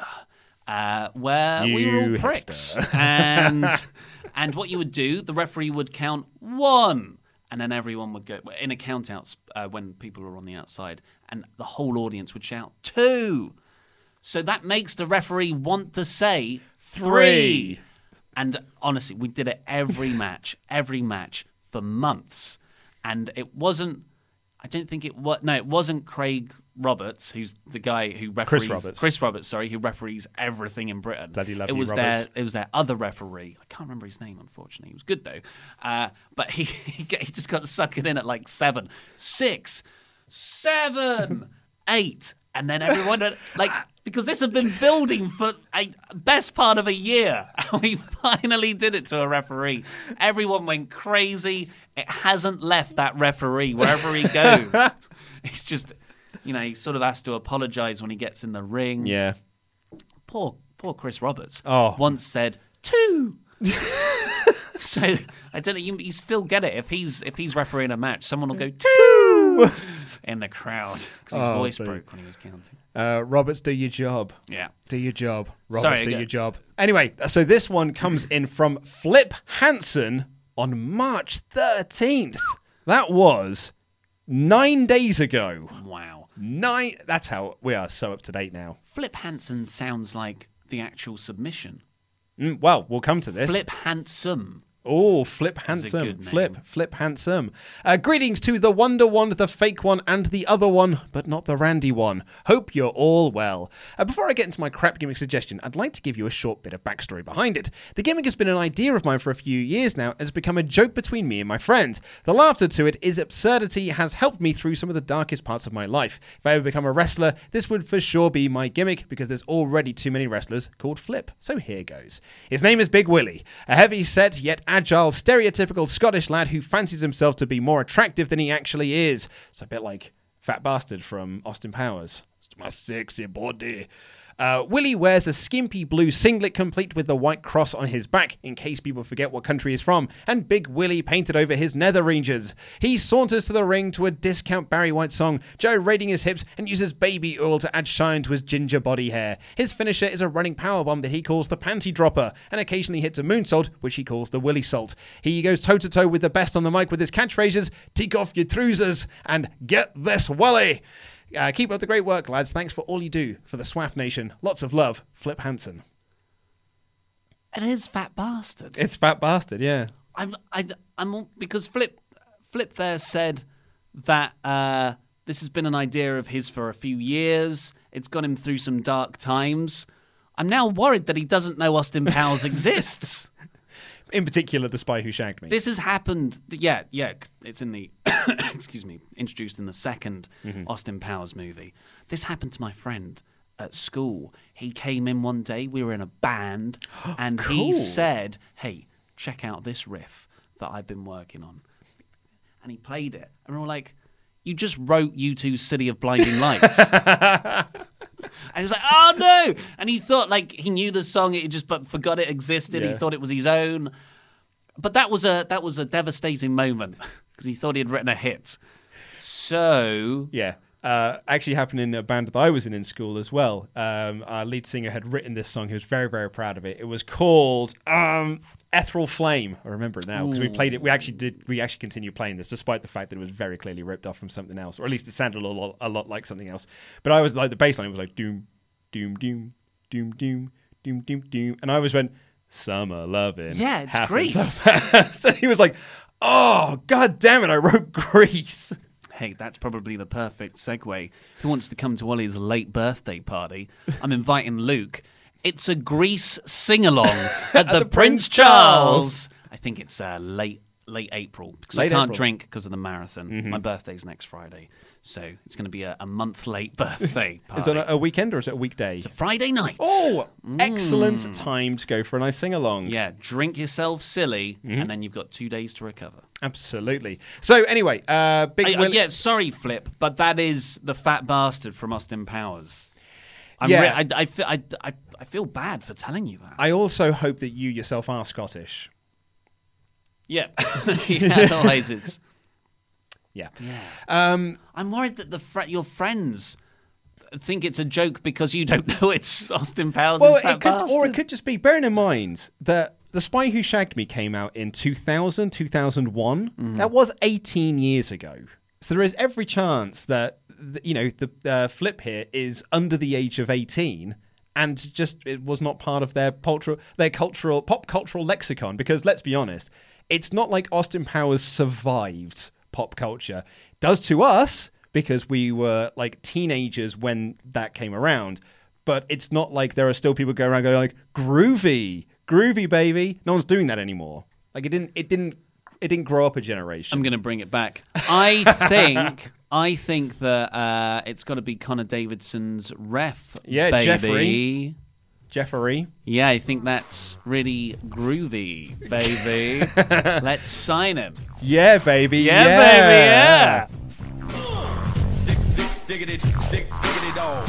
Where we were all pricks. And what you would do, the referee would count 1, and then everyone would go in a count-out when people were on the outside, and the whole audience would shout 2. So that makes the referee want to say 3. And honestly, we did it every match for months. And it wasn't, it wasn't Craig Roberts, who's the guy who referees... Chris Roberts, who referees everything in Britain. Bloody love it you, was Roberts. It was their other referee. I can't remember his name, unfortunately. He was good, though. But he just got suckered in at 7, 6, 7, 8. And then everyone... because this had been building for a best part of a year. And we finally did it to a referee. Everyone went crazy. It hasn't left that referee wherever he goes. It's just... he sort of has to apologise when he gets in the ring. Yeah. Poor Chris Roberts. Oh. Once said 2. So I don't know. You still get it if he's refereeing a match. Someone will go 2 in the crowd because his voice broke when he was counting. Roberts, do your job. Yeah, do your job. Roberts, Sorry, do your job. Anyway, so this one comes in from Flip Hansen on March 13th. That was 9 days ago. Wow. 9. That's how we are so up to date now. Flip Hansen sounds like the actual submission. Well, we'll come to this. Flip Handsome. Oh, Flip Handsome. Flip Handsome. Greetings to the Wonder One, the fake one, and the other one, but not the Randy one. Hope you're all well. Before I get into my crap gimmick suggestion, I'd like to give you a short bit of backstory behind it. The gimmick has been an idea of mine for a few years now and has become a joke between me and my friend. The laughter to it is absurdity has helped me through some of the darkest parts of my life. If I ever become a wrestler, this would for sure be my gimmick because there's already too many wrestlers called Flip. So here goes. His name is Big Willie, a heavy-set yet agile, stereotypical Scottish lad who fancies himself to be more attractive than he actually is. It's a bit like Fat Bastard from Austin Powers. It's my sexy body. Willie wears a skimpy blue singlet complete with the white cross on his back in case people forget what country he's from, and Big Willie painted over his nether ranges. He saunters to the ring to a discount Barry White song, gyrating his hips and uses baby oil to add shine to his ginger body hair. His finisher is a running powerbomb that he calls the panty dropper, and occasionally hits a moonsault, which he calls the Willie salt. He goes toe-to-toe with the best on the mic with his catchphrases, "Take off your trousers," and "Get this Willie." Keep up the great work, lads. Thanks for all you do for the Swaff Nation. Lots of love, Flip Hansen. It is Fat Bastard. It's Fat Bastard, yeah. I'm because Flip there said that This has been an idea of his for a few years. It's got him through some dark times. I'm now worried that he doesn't know Austin Powers exists. In particular, The Spy Who Shagged Me. This has happened. Yeah. It's in the excuse me, introduced in the second Austin Powers movie. This happened to my friend at school. He came in one day. We were in a band, and he said, "Hey, check out this riff that I've been working on." And he played it, and we were like, "You just wrote U2's City of Blinding Lights." And he was like, "Oh no!" And he thought he knew the song, but forgot it existed. Yeah. He thought it was his own. But that was a devastating moment because he thought he had written a hit. So Yeah. Actually happened in a band that I was in school as well. Our lead singer had written this song. He was very, very proud of it. It was called Ethereal Flame. I remember it now because we played it. We actually continued playing this despite the fact that it was very clearly ripped off from something else, or at least it sounded a lot like something else. But I was like, the bass line was like doom, doom, doom, doom, doom, doom, doom, doom, and I was went, summer loving. Yeah, it's happens. Grease. So he was like, oh, god damn it, I wrote Grease. Hey, that's probably the perfect segue. Who wants to come to Ollie's late birthday party? I'm inviting Luke. It's a Grease sing-along at the Prince Charles. I think it's late April because I can't drink because of the marathon. My birthday's next Friday, so it's going to be a month late birthday party. Is it a weekend or is it a weekday? It's a Friday night. Oh, excellent time to go for a nice sing-along. Yeah, drink yourself silly, and then you've got 2 days to recover. Absolutely. So anyway, Big Willie... Yeah, sorry, Flip, but that is the fat bastard from Austin Powers. I feel bad for telling you that. I also hope that you yourself are Scottish. Yeah. Otherwise it's... Yeah. I'm worried that your friends think it's a joke because you don't know it's Austin Powers' fat bastard. Or it could just be, bearing in mind that The Spy Who Shagged Me came out in 2000, 2001. That was 18 years ago. So there is every chance that, the Flip here is under the age of 18 and just it was not part of their pop cultural lexicon. Because let's be honest, it's not like Austin Powers survived pop culture. It does to us because we were like teenagers when that came around. But it's not like there are still people going around going like, groovy, baby. No one's doing that anymore. Like it didn't grow up a generation. I'm going to bring it back. I think that it's got to be Connor Davidson's Ref, baby. Jeffrey. Yeah, I think that's really groovy, baby. Let's sign him. Yeah, baby. Yeah, baby, yeah. Diggity dog.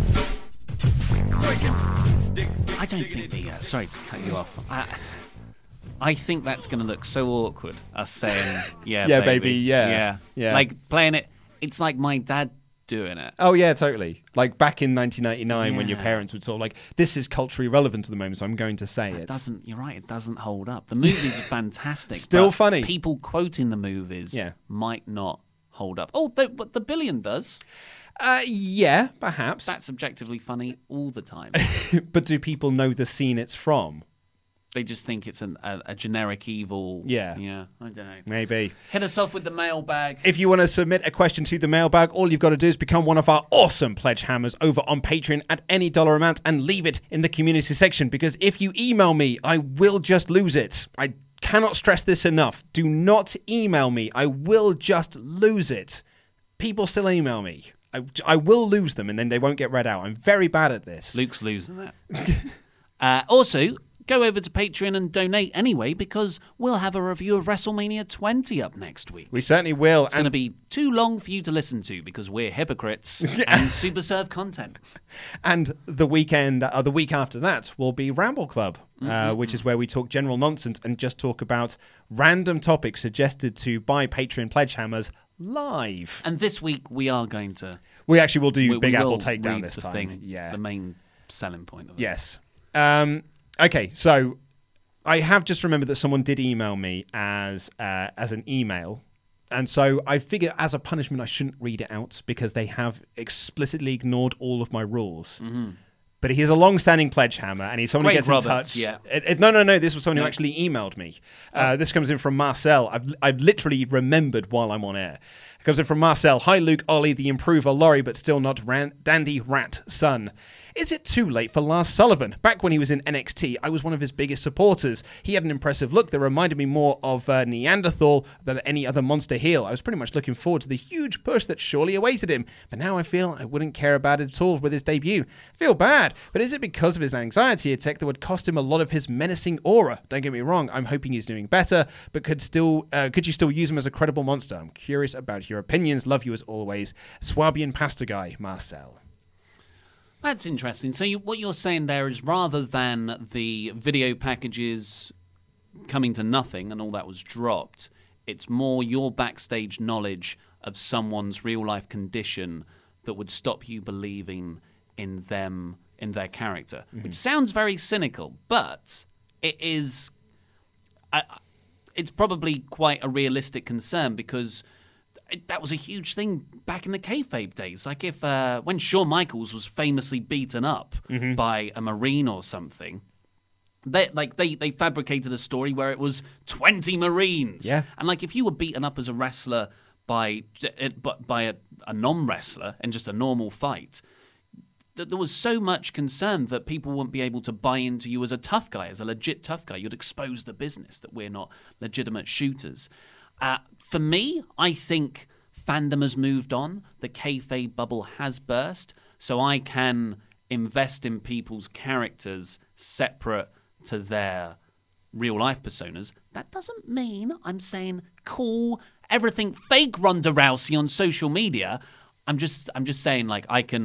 I don't think sorry to cut you off. I think that's going to look so awkward, us saying, yeah, baby. Yeah. Like playing it, it's like my dad doing it. Oh, yeah, totally. Like back in 1999 when your parents would sort of like, this is culturally relevant to the moment, so I'm going to say it. You're right, it doesn't hold up. The movies are fantastic. Still but funny. People quoting the movies might not hold up. Oh, but The Billion does. Yeah, perhaps. That's objectively funny all the time. But do people know the scene it's from? They just think it's a generic evil. Yeah. Yeah, I don't know. Maybe. Hit us off with the mailbag. If you want to submit a question to the mailbag, all you've got to do is become one of our awesome pledge hammers over on Patreon at any dollar amount and leave it in the community section, because if you email me, I will just lose it. I cannot stress this enough. Do not email me. I will just lose it. People still email me. I will lose them and then they won't get read out. I'm very bad at this. Luke's losing that. Also, go over to Patreon and donate anyway, because we'll have a review of WrestleMania 20 up next week. We certainly will. It's going to be too long for you to listen to because we're hypocrites and super serve content. And the week after that will be Ramble Club, which is where we talk general nonsense and just talk about random topics suggested to by Patreon pledge hammers live. And this week we are going to... We actually will do Big Apple Takedown this time. The main selling point of it. Yes. Okay, so I have just remembered that someone did email me as an email. And so I figured as a punishment I shouldn't read it out because they have explicitly ignored all of my rules. Mm-hmm. But he's a long-standing pledge hammer, and he's someone who gets in touch. Yeah. No. This was someone who actually emailed me. This comes in from Marcel. I've literally remembered while I'm on air. It comes in from Marcel. Hi, Luke, Ollie, the improver, Laurie, but still not Dandy Rat son. Is it too late for Lars Sullivan? Back when he was in NXT, I was one of his biggest supporters. He had an impressive look that reminded me more of Neanderthal than any other monster heel. I was pretty much looking forward to the huge push that surely awaited him, but now I feel I wouldn't care about it at all with his debut. I feel bad, but is it because of his anxiety attack that would cost him a lot of his menacing aura? Don't get me wrong, I'm hoping he's doing better, but could you still use him as a credible monster? I'm curious about your opinions. Love you as always. Swabian Pasta Guy, Marcel. That's interesting. So what you're saying there is rather than the video packages coming to nothing and all that was dropped, it's more your backstage knowledge of someone's real-life condition that would stop you believing in them, in their character, which sounds very cynical, but it is... it's probably quite a realistic concern because... that was a huge thing back in the kayfabe days. Like if when Shawn Michaels was famously beaten up by a Marine or something, they fabricated a story where it was 20 Marines. Yeah. And like if you were beaten up as a wrestler by a non-wrestler in just a normal fight, there was so much concern that people wouldn't be able to buy into you as a tough guy, as a legit tough guy. You'd expose the business that we're not legitimate shooters. For me, I think fandom has moved on. The kayfabe bubble has burst, so I can invest in people's characters separate to their real-life personas. That doesn't mean I'm saying, cool, everything fake Ronda Rousey on social media. I'm just saying, like,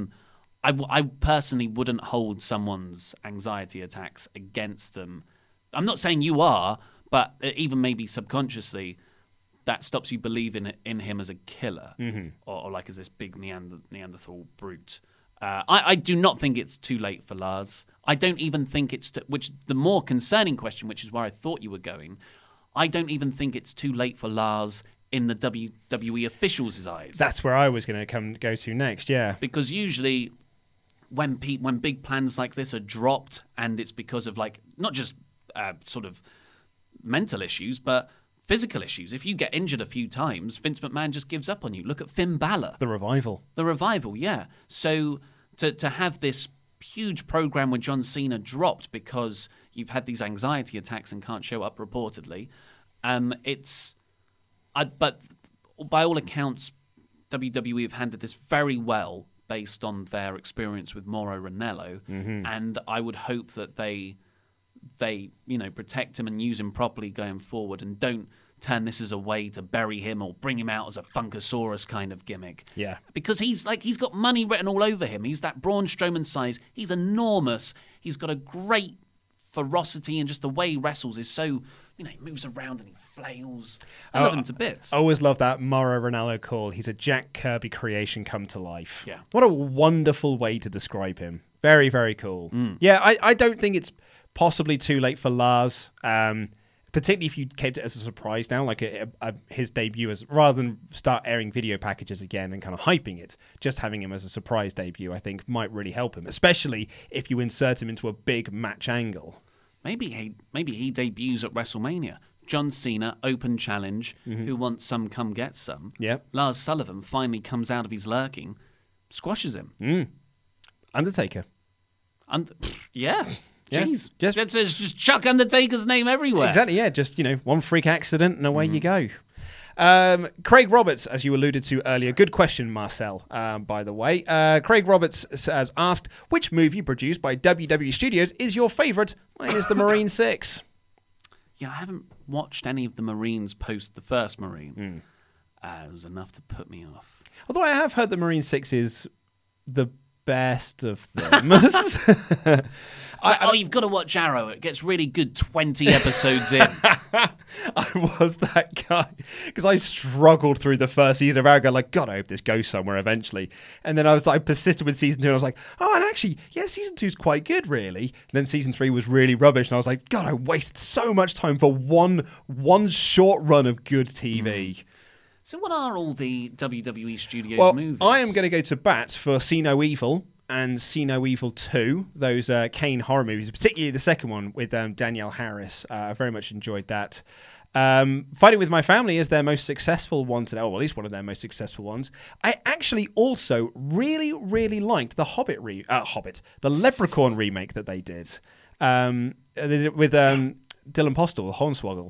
I personally wouldn't hold someone's anxiety attacks against them. I'm not saying you are, but even maybe subconsciously, that stops you believing in him as a killer or like as this big Neanderthal brute. I do not think it's too late for Lars. I don't even think it's... which the more concerning question, which is where I thought you were going, I don't even think it's too late for Lars in the WWE officials' eyes. That's where I was going to go to next, yeah. Because usually when big plans like this are dropped and it's because of like not just sort of mental issues, but... physical issues. If you get injured a few times, Vince McMahon just gives up on you. Look at Finn Balor. The Revival, yeah. So to have this huge program with John Cena dropped because you've had these anxiety attacks and can't show up reportedly, but by all accounts, WWE have handled this very well based on their experience with Mauro Ranallo, and I would hope that they protect him and use him properly going forward and don't turn this as a way to bury him or bring him out as a Funkasaurus kind of gimmick. Yeah. Because he's got money written all over him. He's that Braun Strowman size. He's enormous. He's got a great ferocity and just the way he wrestles is so, he moves around and he flails. I love him to bits. I always love that Mauro Ranallo call. He's a Jack Kirby creation come to life. Yeah. What a wonderful way to describe him. Very, very cool. Yeah, I don't think it's possibly too late for Lars, particularly if you kept it as a surprise now, like his debut, as rather than start airing video packages again and kind of hyping it, just having him as a surprise debut, I think, might really help him, especially if you insert him into a big match angle. Maybe he debuts at WrestleMania. John Cena, open challenge, who wants some, come get some. Yep. Lars Sullivan finally comes out of his lurking, squashes him. Undertaker. Yeah. Yeah. Jeez. Just chuck Undertaker's name everywhere. Exactly, yeah. Just, one freak accident and away you go. Craig Roberts, as you alluded to earlier. Good question, Marcel, by the way. Craig Roberts has asked, which movie produced by WWE Studios is your favourite? Mine is The Marine 6. Yeah, I haven't watched any of the Marines post the first Marine. It was enough to put me off. Although I have heard The Marine 6 is the best of them. You've got to watch Arrow. It gets really good 20 episodes in. I was that guy because I struggled through the first season of Arrow, going like, God, I hope this goes somewhere eventually. And then I persisted with season 2, and I was like, oh, and actually, yeah, season 2 is quite good, really. And then season 3 was really rubbish, and I was like, God, I wasted so much time for one short run of good TV. So what are all the WWE Studios movies? I am going to go to bat for See No Evil and See No Evil 2, those Kane horror movies, particularly the second one with Danielle Harris. I very much enjoyed that. Fighting with My Family is their most successful one today, or at least one of their most successful ones. I actually also really, really liked the the Leprechaun remake that they did with Dylan Postel, Hornswoggle.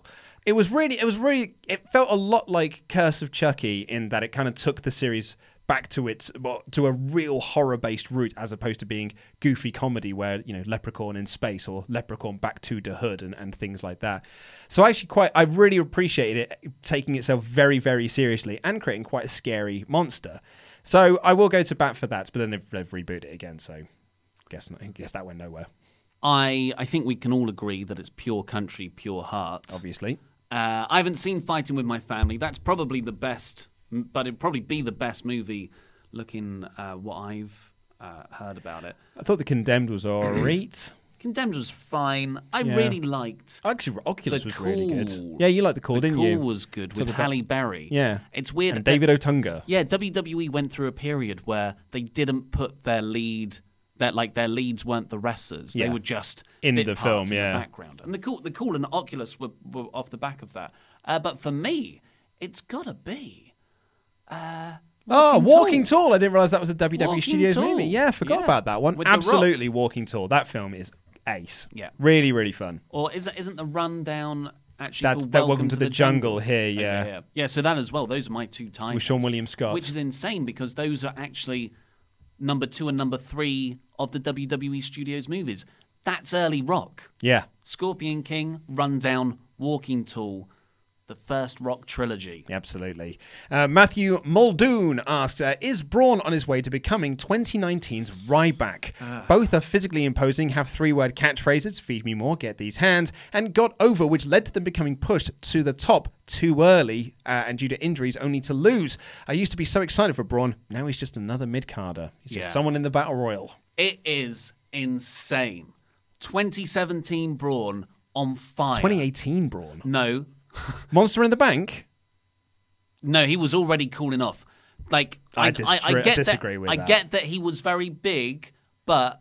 It felt a lot like Curse of Chucky in that it kind of took the series back to a real horror-based route, as opposed to being goofy comedy where, Leprechaun in space or Leprechaun back to the hood and things like that. So I really appreciated it taking itself very, very seriously and creating quite a scary monster. So I will go to bat for that, but then they've rebooted it again, so I guess that went nowhere. I think we can all agree that it's pure country, pure heart. Obviously. I haven't seen Fighting with My Family. That's probably the best, but it'd probably be the best movie looking what I've heard about it. I thought The Condemned was all right. Condemned was fine. I really liked. Actually, Oculus was Cool. really good. Yeah, you liked The Cool, didn't you? The Cool was good with Halle Berry. Yeah. It's weird. And David Otunga. Yeah, WWE went through a period where they didn't put their leads weren't the wrestlers. Yeah. They were just in bit the parts film, in the background. And the Cool and Oculus were off the back of that. But for me, it's got to be Walking Tall. I didn't realise that was a WWE Walking Studios Tall. movie. Yeah, I forgot about that one. With The Rock. Absolutely, Walking Tall. That film is ace. Yeah. Really, really fun. Or isn't the rundown actually called Welcome to the Jungle here, yeah. Yeah, so that as well. Those are my two titles. With Sean William Scott. Which is insane because those are actually number 2 and number 3 of the WWE Studios movies. That's early Rock. Yeah. Scorpion King, Rundown, Walking Tall, the first Rock trilogy. Absolutely. Matthew Muldoon asks, is Braun on his way to becoming 2019's Ryback? Both are physically imposing, have 3-word catchphrases, feed me more, get these hands, and got over, which led to them becoming pushed to the top too early and due to injuries only to lose. I used to be so excited for Braun. Now he's just another mid-carder. He's just someone in the Battle Royal. It is insane. 2017 Braun on fire. 2018 Braun? No. Monster in the Bank? No, he was already cooling off. Like I disagree with that. I get that he was very big, but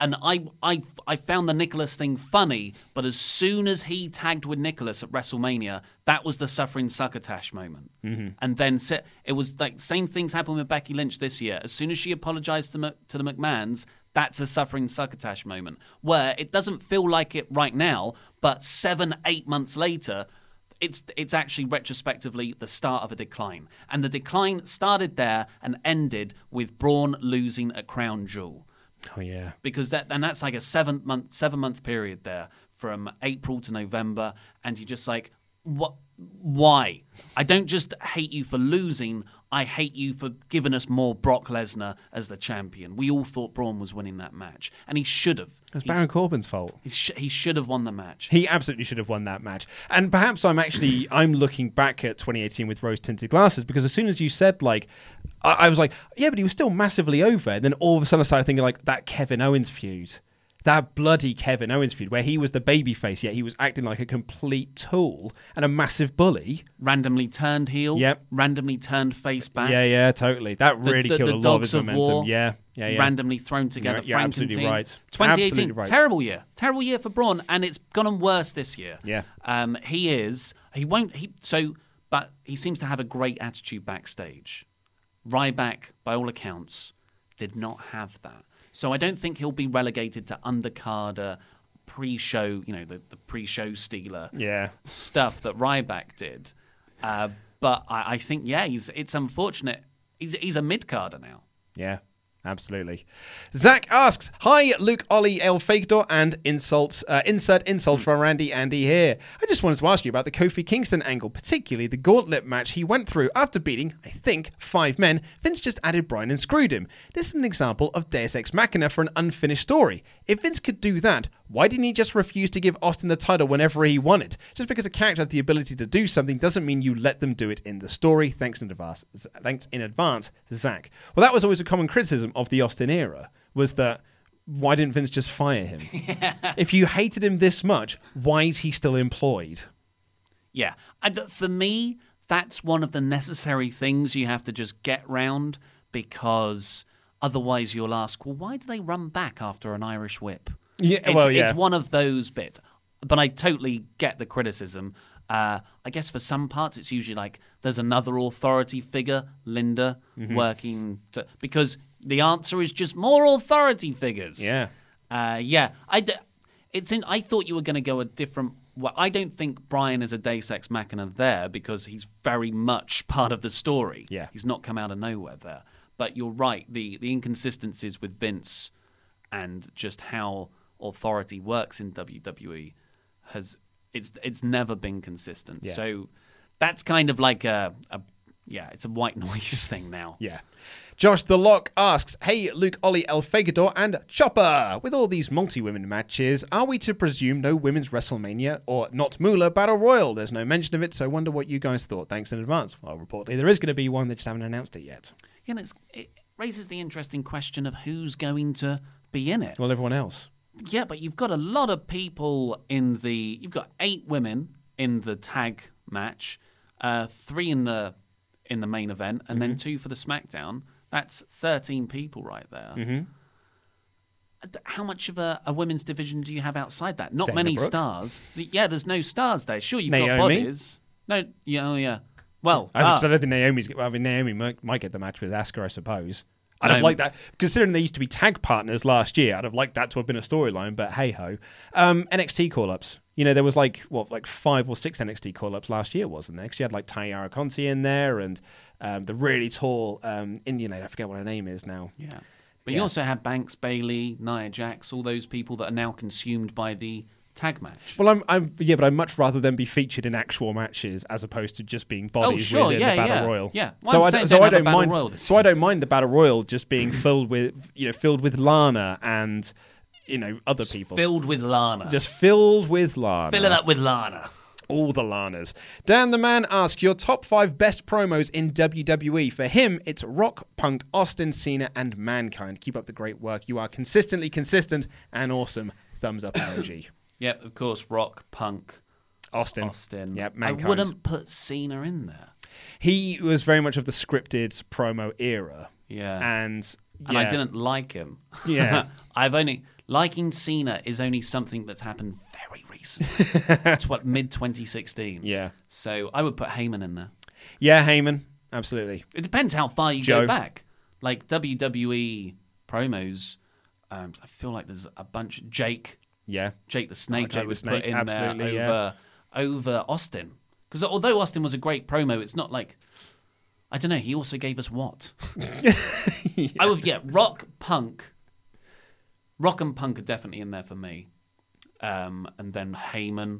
I found the Nicholas thing funny, but as soon as he tagged with Nicholas at WrestleMania, that was the suffering succotash moment. Mm-hmm. And then it was like same things happened with Becky Lynch this year. As soon as she apologized to the McMahons, that's a suffering succotash moment where it doesn't feel like it right now, but 7-8 months later, it's actually retrospectively the start of a decline. And the decline started there and ended with Braun losing at Crown Jewel. Oh, yeah. Because that's like a 7-month period there from April to November. And you're just like, what? Why? I don't just hate you for losing. I hate you for giving us more Brock Lesnar as the champion. We all thought Braun was winning that match. And he should have. It was Baron Corbin's fault. He should have won the match. He absolutely should have won that match. And perhaps I'm looking back at 2018 with rose-tinted glasses, because as soon as you said, I was like, yeah, but he was still massively over. And then all of a sudden I started thinking, that Kevin Owens feud. That bloody Kevin Owens feud, where he was the babyface, yet he was acting like a complete tool and a massive bully. Randomly turned heel. Yep. Randomly turned face back. Yeah, totally. That really killed a lot of his momentum. War, yeah. Randomly thrown together. You're absolutely right. 2018, absolutely right. Terrible year for Braun, and it's gone worse this year. Yeah. But he seems to have a great attitude backstage. Ryback, by all accounts, did not have that. So I don't think he'll be relegated to undercarder, pre-show, the pre-show stealer stuff that Ryback did. But I think, it's unfortunate. He's a mid-carder now. Yeah. Absolutely. Zach asks, hi, Luke, Ollie, El Fakedor, and insert insult from Randy Andy here. I just wanted to ask you about the Kofi Kingston angle, particularly the gauntlet match he went through after beating, I think, 5 men. Vince just added Bryan and screwed him. This is an example of Deus Ex Machina for an unfinished story. If Vince could do that, why didn't he just refuse to give Austin the title whenever he wanted? Just because a character has the ability to do something doesn't mean you let them do it in the story. Thanks in advance, Zach. Well, that was always a common criticism of the Austin era, was that why didn't Vince just fire him? Yeah. If you hated him this much, why is he still employed? Yeah. For me, that's one of the necessary things you have to just get round, because otherwise you'll ask, well, why do they run back after an Irish whip? Yeah, It's one of those bits. But I totally get the criticism. I guess for some parts, it's usually like there's another authority figure, Linda, working because the answer is just more authority figures. Yeah. I thought you were going to go a different. Well, I don't think Brian is a Deus Ex Machina there because he's very much part of the story. Yeah. He's not come out of nowhere there. But you're right. The inconsistencies with Vince and just how authority works in WWE it's never been consistent. Yeah. So that's kind of like it's a white noise thing now. Yeah. Josh the Lock asks, hey, Luke, Ollie, El Fagador, and Chopper. With all these multi-women matches, are we to presume no women's WrestleMania or not Moolah Battle Royal? There's no mention of it, so I wonder what you guys thought. Thanks in advance. Well, reportedly, there is going to be one. They just haven't announced it yet. Yeah, and it raises the interesting question of who's going to be in it. Well, everyone else. Yeah, but you've got a lot of people you've got 8 women in the tag match, 3 in the main event, and then 2 for the SmackDown. That's 13 people right there. Mm-hmm. How much of a women's division do you have outside that? Not Dana many Brooke. stars. Yeah, there's no stars there. Sure, you've got Naomi? bodies. No, yeah, oh yeah. Well, I don't think Naomi might get the match with Asuka, I suppose. I'd have No. liked that. Considering they used to be tag partners last year, I'd have liked that to have been a storyline, but hey-ho. NXT call-ups. There was like 5 or 6 NXT call-ups last year, wasn't there? 'Cause you had like Tayara Conti in there and the really tall Indian lady. I forget what her name is now. Yeah. But you also had Banks, Bayley, Nia Jax, all those people that are now consumed by the tag match. Well, but I'd much rather them be featured in actual matches as opposed to just being bodies within the Battle Royal. Yeah. Well, I don't mind. So I don't mind the Battle Royal just being filled with Lana and other people. Filled with Lana. Just filled with Lana. Fill it up with Lana. All the Lanas. Dan the Man asks, your top 5 best promos in WWE. For him, it's Rock, Punk, Austin, Cena, and Mankind. Keep up the great work. You are consistently consistent and awesome. Thumbs up emoji. Yep, of course, Rock, Punk, Austin. I Yep, Mankind. wouldn't put Cena in there. He was very much of the scripted promo era. Yeah. And I didn't like him. Yeah. Liking Cena is only something that's happened very recently. It's mid-2016. Yeah. So I would put Heyman in there. Yeah, Heyman. Absolutely. It depends how far you Joe. go back. Like WWE promos, I feel like there's a bunch. Jake the Snake, Jake I would the Snake, put in absolutely, there over Austin. Because although Austin was a great promo, it's not like, I don't know, he also gave us what? Rock and Punk are definitely in there for me. And then Heyman.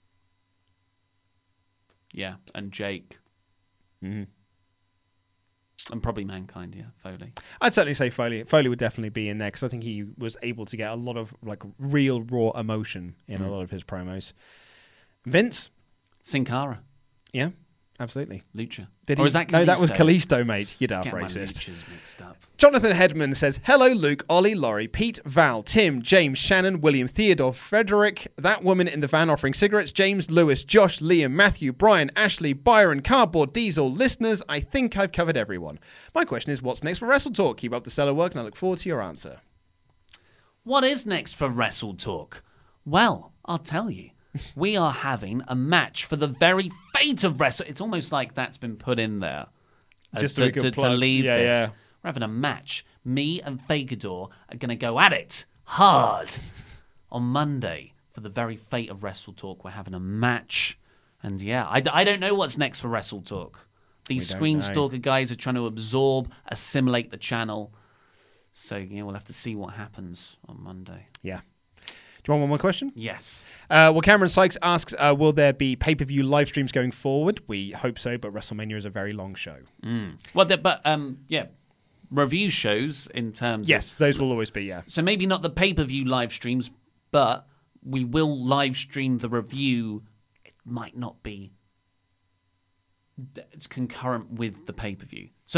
Yeah, and Jake. Mm-hmm. And probably Mankind, Foley. I'd certainly say Foley. Foley would definitely be in there because I think he was able to get a lot of real raw emotion in a lot of his promos. Vince? Sin Cara. Yeah, absolutely. Lucha. Or is that Kalisto? No, that was Kalisto, mate. You daft Get my racist. Luchas mixed up. Jonathan Hedman says, hello, Luke, Ollie, Laurie, Pete, Val, Tim, James, Shannon, William, Theodore, Frederick, that woman in the van offering cigarettes, James, Lewis, Josh, Liam, Matthew, Brian, Ashley, Byron, Cardboard, Diesel, listeners. I think I've covered everyone. My question is, what's next for Wrestle Talk? Keep up the stellar work, and I look forward to your answer. What is next for Wrestle Talk? Well, I'll tell you. We are having a match for the very fate of Wrestle. It's almost like that's been put in there. Just to plug. lead Yeah, this. yeah. We're having a match. Me and Fagador are going to go at it hard on Monday for the very fate of Wrestle Talk. We're having a match. And I don't know what's next for Wrestle Talk. These Screen Stalker guys are trying to assimilate the channel. So, we'll have to see what happens on Monday. Yeah. Do you want one more question? Yes. Cameron Sykes asks, will there be pay-per-view live streams going forward? We hope so, but WrestleMania is a very long show. Well, review shows in terms Yes, those will always be, yeah. So maybe not the pay-per-view live streams, but we will live stream the review. It might not be it's concurrent with the pay-per-view. So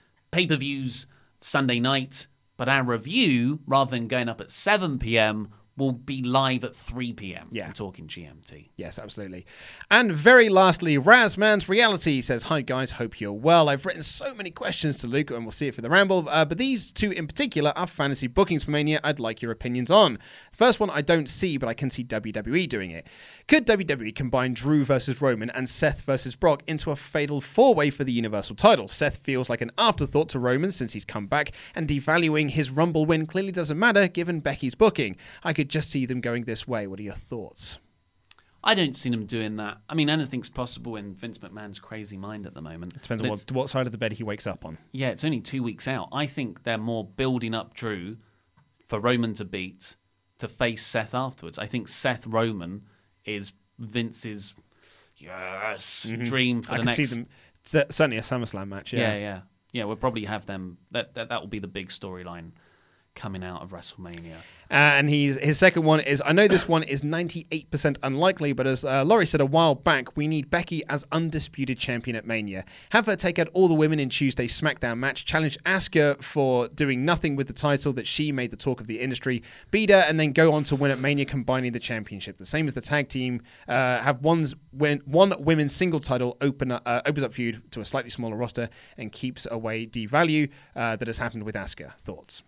pay-per-views Sunday night, but our review, rather than going up at 7 p.m., will be live at 3 p.m. Yeah. I'm talking GMT. Yes, absolutely. And very lastly, Razman's Reality says, hi guys, hope you're well. I've written so many questions to Luke and we'll see it for the ramble, but these two in particular are fantasy bookings for Mania I'd like your opinions on. The first one I don't see, but I can see WWE doing it. Could WWE combine Drew versus Roman and Seth versus Brock into a fatal four-way for the Universal title? Seth feels like an afterthought to Roman since he's come back, and devaluing his Rumble win clearly doesn't matter given Becky's booking. I could just see them going this way. What are your thoughts? I don't see them doing that. I mean, anything's possible in Vince McMahon's crazy mind at the moment. It depends on what side of the bed he wakes up on. Yeah, it's only 2 weeks out. I think they're more building up Drew for Roman to beat, to face Seth afterwards. I think Seth Roman is Vince's dream for I the can next... see them, certainly a SummerSlam match, Yeah, we'll probably have them. That will be the big storyline coming out of WrestleMania. And his second one is, I know this one is 98% unlikely, but as Laurie said a while back, we need Becky as undisputed champion at Mania. Have her take out all the women in Tuesday's SmackDown match, challenge Asuka for doing nothing with the title that she made the talk of the industry, beat her, and then go on to win at Mania combining the championship. The same as the tag team, have one women's single title opens up feud to a slightly smaller roster and keeps away devalue that has happened with Asuka. Thoughts?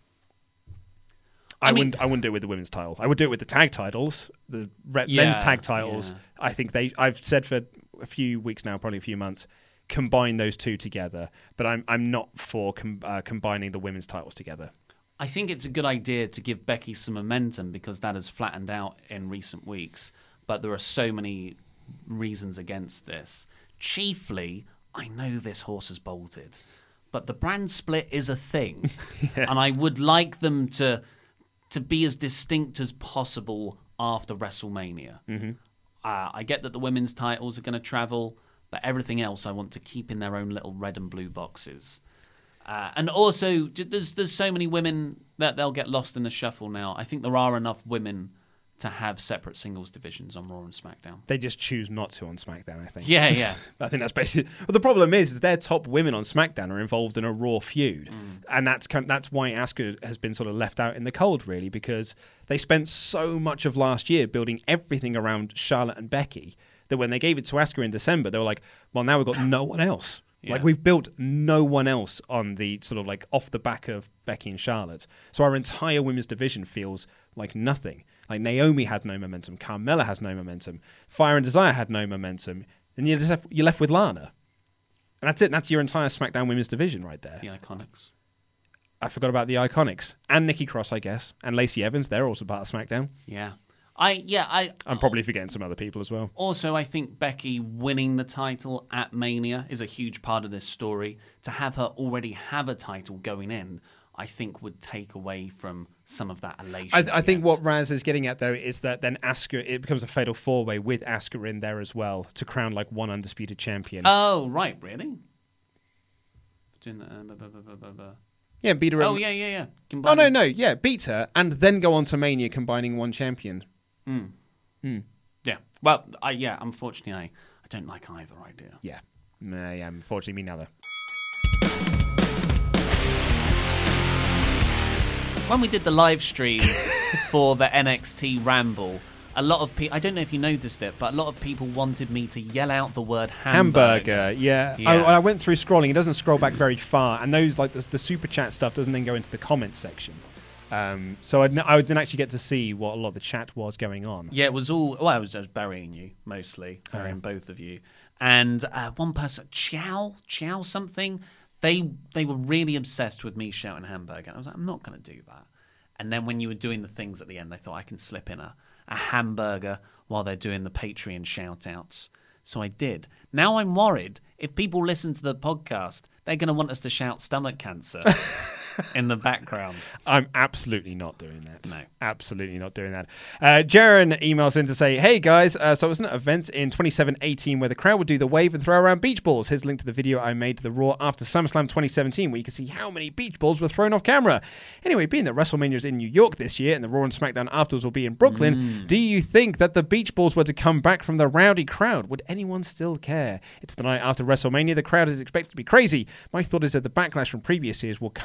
I wouldn't do it with the women's title. I would do it with the tag titles, the men's tag titles. Yeah. I think I've said for a few weeks now, probably a few months, combine those two together. But I'm not for combining the women's titles together. I think it's a good idea to give Becky some momentum because that has flattened out in recent weeks. But there are so many reasons against this. Chiefly, I know this horse has bolted, but the brand split is a thing. And I would like them to be as distinct as possible after WrestleMania. Mm-hmm. I get that the women's titles are going to travel, but everything else I want to keep in their own little red and blue boxes. And also, there's so many women that they'll get lost in the shuffle now. I think there are enough women to have separate singles divisions on Raw and SmackDown. They just choose not to on SmackDown, I think. Yeah. I think that's basically... Well, the problem is their top women on SmackDown are involved in a Raw feud. And that's why Asuka has been sort of left out in the cold, really, because they spent so much of last year building everything around Charlotte and Becky that when they gave it to Asuka in December, they were like, well, now we've got no one else. Yeah. Like, we've built no one else on the sort of like off the back of Becky and Charlotte. So our entire women's division feels like nothing. Like Naomi had no momentum, Carmella has no momentum, Fire and Desire had no momentum, and you're left with Lana. And that's it. That's your entire SmackDown women's division right there. The Iconics. I forgot about the Iconics. And Nikki Cross, I guess. And Lacey Evans, they're also part of SmackDown. Yeah. I'm probably forgetting some other people as well. Also, I think Becky winning the title at Mania is a huge part of this story. To have her already have a title going in, I think would take away from some of that elation. I think what Raz is getting at, though, is that then Asuka, it becomes a fatal four-way with Asuka in there as well to crown like one undisputed champion. Oh, right, really? Yeah, beat her. Oh, yeah. Combining. Oh, no, yeah, beat her and then go on to Mania combining one champion. Yeah. Well, unfortunately, I don't like either idea. Yeah, unfortunately, me neither. When we did the live stream for the NXT Ramble, a lot of people, I don't know if you noticed it, but a lot of people wanted me to yell out the word hamburger. Yeah. I went through scrolling. It doesn't scroll back very far. And those, like the super chat stuff doesn't then go into the comments section. So I would then actually get to see what a lot of the chat was going on. Yeah, it was all... Well, I was just burying you, mostly. Burying both of you. And one person, Chow something... They were really obsessed with me shouting hamburger. And I was like, I'm not going to do that. And then when you were doing the things at the end, they thought I can slip in a hamburger while they're doing the Patreon shout-outs. So I did. Now I'm worried. If people listen to the podcast, they're going to want us to shout stomach cancer in the background. I'm absolutely not doing that. No. Absolutely not doing that. Jaren emails in to say, hey guys, so it was an event in 27-18 where the crowd would do the wave and throw around beach balls. Here's a link to the video I made to the Raw after SummerSlam 2017 where you can see how many beach balls were thrown off camera. Anyway, being that WrestleMania is in New York this year and the Raw and SmackDown afterwards will be in Brooklyn, do you think that the beach balls were to come back from the rowdy crowd? Would anyone still care? It's the night after WrestleMania. The crowd is expected to be crazy. My thought is that the backlash from previous years will come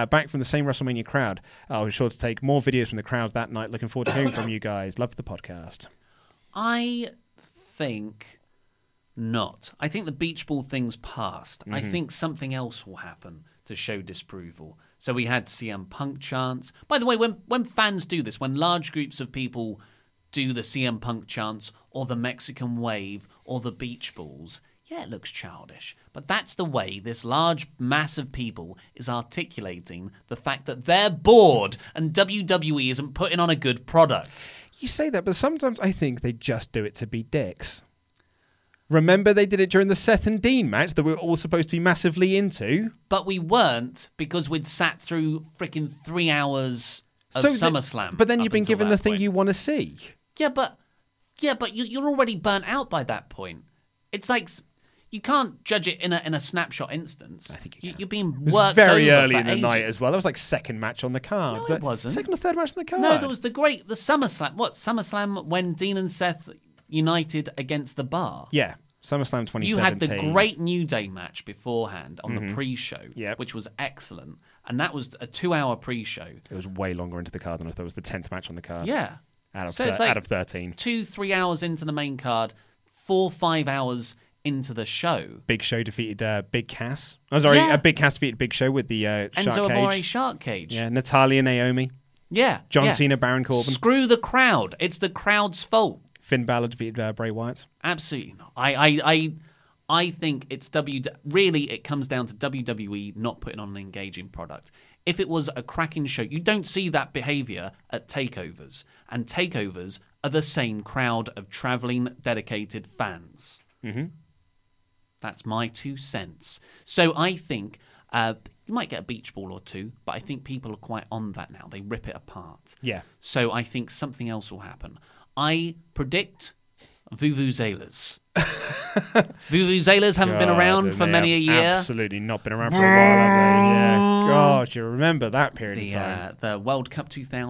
back from the same WrestleMania crowd. I'll be sure to take more videos from the crowd that night. Looking forward to hearing from you guys. Love the podcast. I think not. I think the beach ball thing's passed. I think something else will happen to show disapproval. So we had CM Punk chants. By the way, when fans do this, when large groups of people do the CM Punk chants or the Mexican wave or the beach balls, yeah, it looks childish. But that's the way this large mass of people is articulating the fact that they're bored and WWE isn't putting on a good product. You say that, but sometimes I think they just do it to be dicks. Remember they did it during the Seth and Dean match that we were all supposed to be massively into? But we weren't, because we'd sat through freaking 3 hours of SummerSlam. But then you've been given the thing you want to see. Yeah, but you're already burnt out by that point. It's like you can't judge it in a snapshot instance. I think you can. You're being It was worked very over early for in the ages. night as well. That was like second match on the card. No, it wasn't. Second or third match on the card. No, there was the SummerSlam. What, SummerSlam when Dean and Seth united against the Bar? Yeah, SummerSlam 2017. You had the great New Day match beforehand on the pre-show, Yep. which was excellent. And that was a 2-hour pre-show. It was way longer into the card than I thought. It was the 10th match on the card. Yeah. Out of, So it's like out of 13. 2-3 hours into the main card, 4-5 hours into the show. Big Show defeated Big Cass. Oh, sorry, Yeah. Big Cass defeated Big Show with the Enzo Shark Amore Cage. Shark Cage. Yeah, Natalia, Naomi. Yeah. John yeah. Cena, Baron Corbin. Screw the crowd. It's the crowd's fault. Finn Balor defeated Bray Wyatt. Absolutely not. I think it's really it comes down to WWE not putting on an engaging product. If it was a cracking show, you don't see that behavior at takeovers, and takeovers are the same crowd of traveling dedicated fans. Mm-hmm. That's my 2 cents. So I think you might get a beach ball or two, but I think people are quite on that now. They rip it apart. Yeah. So I think something else will happen. I predict Vuvuzelas. Vuvuzelas haven't been around for many a year. Absolutely not been around for a while, have they? Yeah. God, you remember that period of time. The World Cup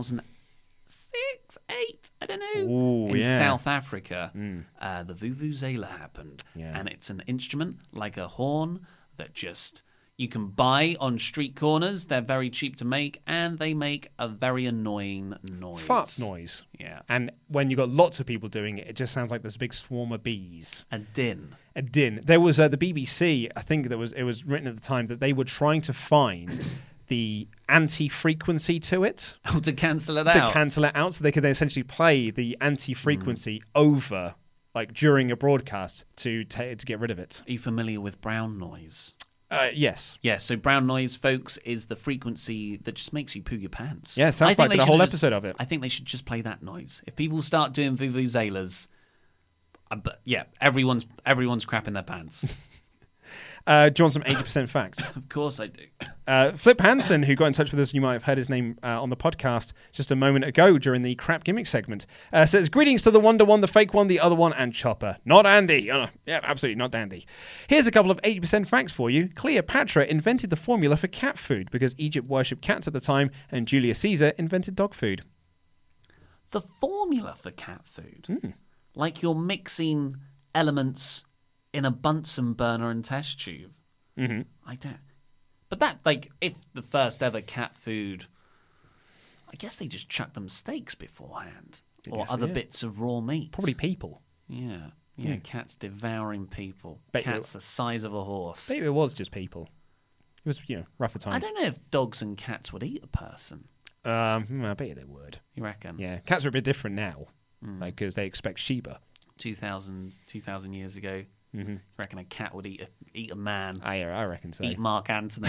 2006, 8, I don't know. Ooh, in yeah. South Africa, the Vuvuzela happened. Yeah. And it's an instrument like a horn that just you can buy on street corners. They're very cheap to make, and they make a very annoying noise. Farts noise. Yeah. And when you've got lots of people doing it, it just sounds like there's a big swarm of bees. A din. A din. There was the BBC, I think it was written at the time that they were trying to find the anti-frequency to it. Oh, to cancel it to out. cancel it out, so they could then essentially play the anti-frequency over, like during a broadcast to get rid of it. Are you familiar with brown noise? Yes. Yeah, so brown noise, folks, is the frequency that just makes you poo your pants. Yeah, sounds like the whole episode of it. I think they should just play that noise. If people start doing vuvuzelas, but yeah, everyone's crapping their pants. Do you want some 80% facts? Of course I do. Flip Hansen, who got in touch with us, you might have heard his name on the podcast just a moment ago during the crap gimmick segment, says, greetings to the Wonder One, the fake one, the other one, and Chopper. Not Andy. Oh, no. Yeah, absolutely not Dandy. Here's a couple of 80% facts for you. Cleopatra invented the formula for cat food because Egypt worshipped cats at the time, and Julius Caesar invented dog food. The formula for cat food? Like you're mixing elements in a Bunsen burner and test tube. Mm-hmm. I don't. But that, like, if the first ever cat food, I guess they just chuck them steaks beforehand or guess, other yeah. bits of raw meat. Probably people. Yeah, cats devouring people. Bet you Cats the size of a horse. Maybe it was just people. It was, rougher times. I don't know if dogs and cats would eat a person. I bet you they would. You reckon? Yeah, cats are a bit different now, because they expect Sheba. 2,000 years ago. Mm-hmm. Reckon a cat would eat a man. I reckon so. Eat Mark Antony.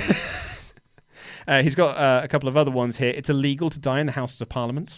He's got a couple of other ones here. It's illegal to die in the Houses of Parliament.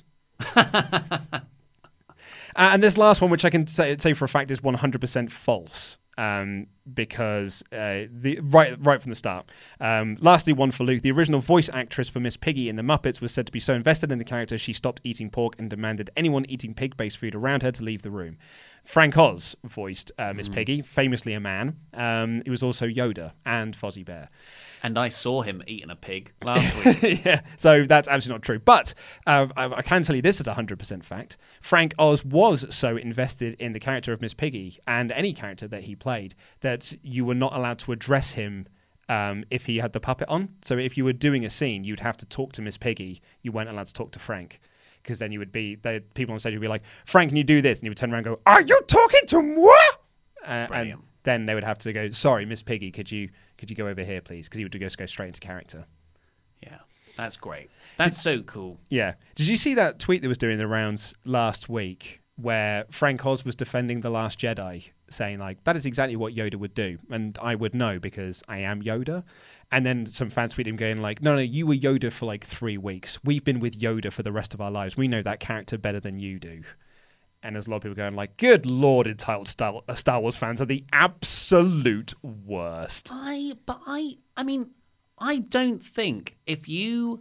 And this last one, which I can say for a fact is 100% false, because right from the start. Lastly, one for Luke. The original voice actress for Miss Piggy in The Muppets was said to be so invested in the character she stopped eating pork and demanded anyone eating pig-based food around her to leave the room. Frank Oz voiced Miss Piggy, famously a man. He was also Yoda and Fozzie Bear. And I saw him eating a pig last week. Yeah, so that's absolutely not true. But I can tell you this is a 100% fact. Frank Oz was so invested in the character of Miss Piggy and any character that he played that you were not allowed to address him if he had the puppet on. So if you were doing a scene, you'd have to talk to Miss Piggy. You weren't allowed to talk to Frank. Because then you would be, people on stage would be like, Frank, can you do this? And he would turn around and go, are you talking to moi? And then they would have to go, sorry, Miss Piggy, could you go over here, please? Because he would just go straight into character. Yeah, that's great. That's so cool. Yeah. Did you see that tweet that was doing the rounds last week where Frank Oz was defending The Last Jedi, saying, like, that is exactly what Yoda would do. And I would know because I am Yoda. And then some fans tweeted him going like, no, you were Yoda for like 3 weeks. We've been with Yoda for the rest of our lives. We know that character better than you do. And there's a lot of people going like, good Lord, entitled Star Wars fans are the absolute worst. I mean, I don't think if you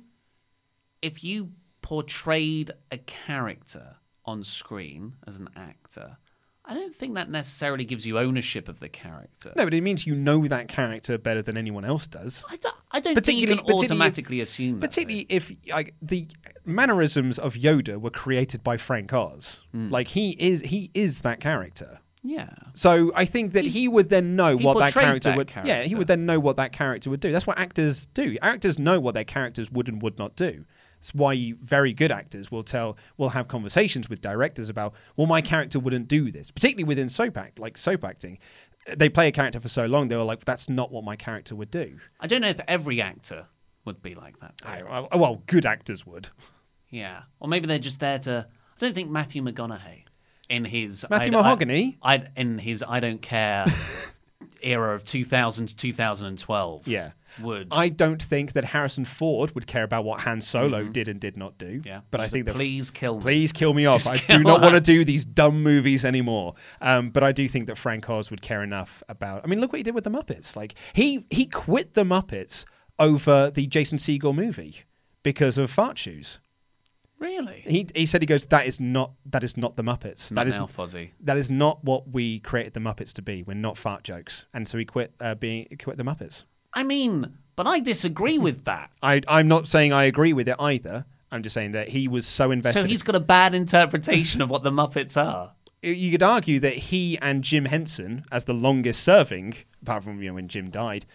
portrayed a character on screen as an actor, I don't think that necessarily gives you ownership of the character. No, but it means you know that character better than anyone else does. I don't think you can automatically assume that. Particularly if the mannerisms of Yoda were created by Frank Oz. Like, he is that character. Yeah. So I think that he would then know what that character would... character. Yeah, he would then know what that character would do. That's what actors do. Actors know what their characters would and would not do. That's why very good actors will have conversations with directors about, well, my character wouldn't do this. Particularly within soap acting. They play a character for so long, they were like, that's not what my character would do. I don't know if every actor would be like that. Well, good actors would. Yeah. Or maybe they're just there to... I don't think Matthew McConaughey, in his... Mahogany? In his I Don't Care era of 2000 to 2012... Yeah. Would. I don't think that Harrison Ford would care about what Han Solo did and did not do. Yeah, but I think that please kill me off. I do not want to do these dumb movies anymore. But I do think that Frank Oz would care enough about. I mean, look what he did with the Muppets. Like he quit the Muppets over the Jason Segel movie because of fart shoes. Really? He said, he goes, that is not the Muppets. Not now, Fozzie. That is not what we created the Muppets to be. We're not fart jokes, and so he quit the Muppets. I mean, but I disagree with that. I'm not saying I agree with it either. I'm just saying that he was so invested. So he's got a bad interpretation of what the Muppets are. You could argue that he and Jim Henson, as the longest serving, apart from when Jim died,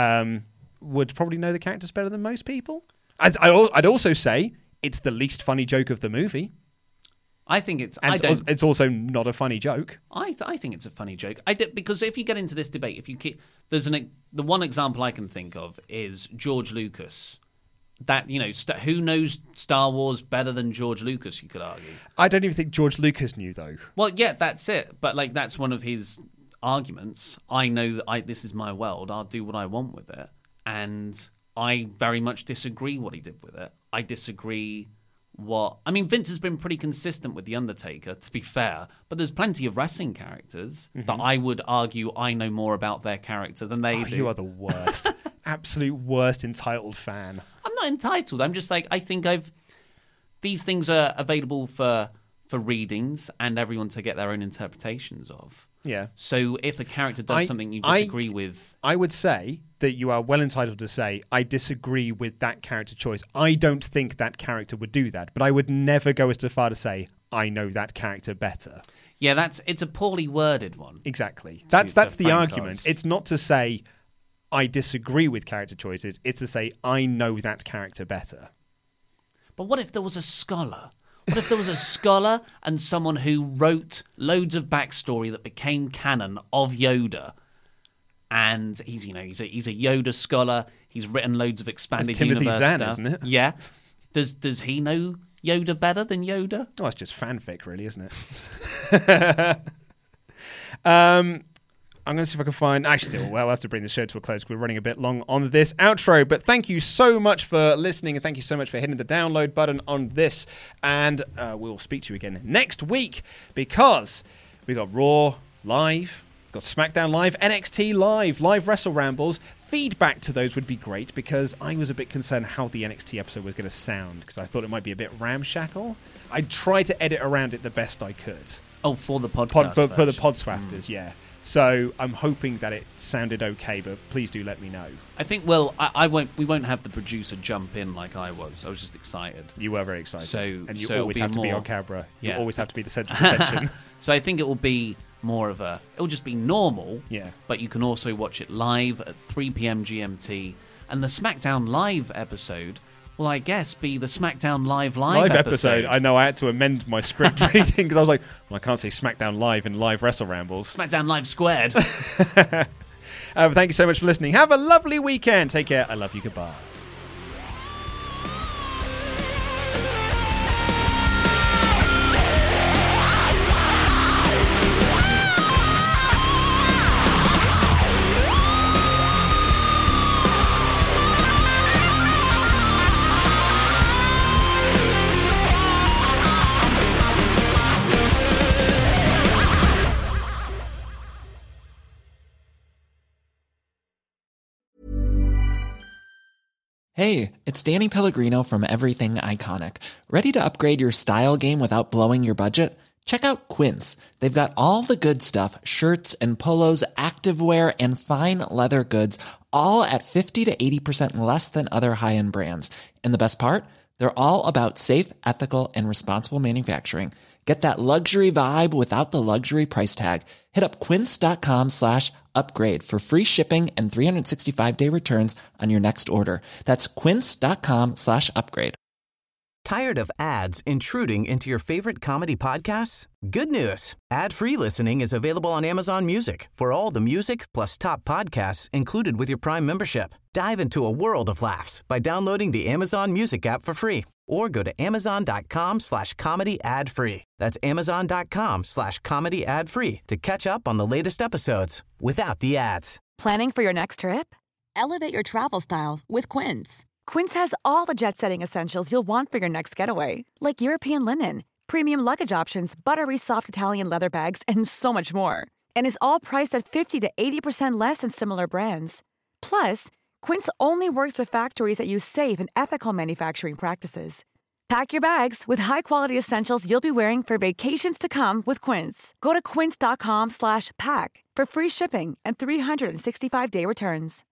would probably know the characters better than most people. I'd also say it's the least funny joke of the movie. I think it's... It's also not a funny joke. I think it's a funny joke. Because if you get into this debate, if you keep... the one example I can think of is George Lucas. That, who knows Star Wars better than George Lucas, you could argue. I don't even think George Lucas knew, though. Well, yeah, that's it. But, that's one of his arguments. I know that this is my world. I'll do what I want with it. And I very much disagree what he did with it. I disagree... Vince has been pretty consistent with The Undertaker, to be fair, but there's plenty of wrestling characters that I would argue I know more about their character than they do. You are the worst. Absolute worst entitled fan. I'm not entitled. I'm just like, I think these things are available for readings and everyone to get their own interpretations of. Yeah. So if a character does something you disagree with... I would say that you are well entitled to say, I disagree with that character choice. I don't think that character would do that, but I would never go as far to say, I know that character better. Yeah, it's a poorly worded one. Exactly. That's the argument. It's not to say, I disagree with character choices. It's to say, I know that character better. But what if there was a scholar? What if there was a scholar and someone who wrote loads of backstory that became canon of Yoda? And he's a Yoda scholar. He's written loads of expanded universe Zahn, stuff. Isn't it? Yeah. Does he know Yoda better than Yoda? Oh, it's just fanfic, really, isn't it? I'm going to see if I can find... Actually, we'll have to bring the show to a close because we're running a bit long on this outro. But thank you so much for listening, and thank you so much for hitting the download button on this. And we'll speak to you again next week because we got Raw live, got SmackDown live, NXT live Wrestle Rambles. Feedback to those would be great because I was a bit concerned how the NXT episode was going to sound because I thought it might be a bit ramshackle. I tried to edit around it the best I could. Oh, for the podcast for the Podswafters, yeah. So I'm hoping that it sounded okay, but please do let me know. I think we won't have the producer jump in like I was. I was just excited. You were very excited. So you always always have to be on camera. You always have to be the centre of attention. So I think it will be more of a... It'll just be normal. Yeah. But you can also watch it live at 3 p.m. GMT. And the SmackDown Live episode will, I guess, be the SmackDown Live episode. I know I had to amend my script reading because I was like, well, I can't say SmackDown Live in live Wrestle Rambles. SmackDown Live squared. Thank you so much for listening. Have a lovely weekend. Take care. I love you. Goodbye. Hey, it's Danny Pellegrino from Everything Iconic. Ready to upgrade your style game without blowing your budget? Check out Quince. They've got all the good stuff, shirts and polos, activewear, and fine leather goods, all at 50 to 80% less than other high-end brands. And the best part? They're all about safe, ethical, and responsible manufacturing. Get that luxury vibe without the luxury price tag. Hit up quince.com/upgrade for free shipping and 365-day returns on your next order. That's quince.com/upgrade. Tired of ads intruding into your favorite comedy podcasts? Good news. Ad-free listening is available on Amazon Music for all the music plus top podcasts included with your Prime membership. Dive into a world of laughs by downloading the Amazon Music app for free or go to amazon.com/comedy ad-free. That's amazon.com/comedy ad-free to catch up on the latest episodes without the ads. Planning for your next trip? Elevate your travel style with Quince. Quince has all the jet-setting essentials you'll want for your next getaway, like European linen, premium luggage options, buttery soft Italian leather bags, and so much more. And is all priced at 50 to 80% less than similar brands. Plus, Quince only works with factories that use safe and ethical manufacturing practices. Pack your bags with high-quality essentials you'll be wearing for vacations to come with Quince. Go to quince.com/pack for free shipping and 365-day returns.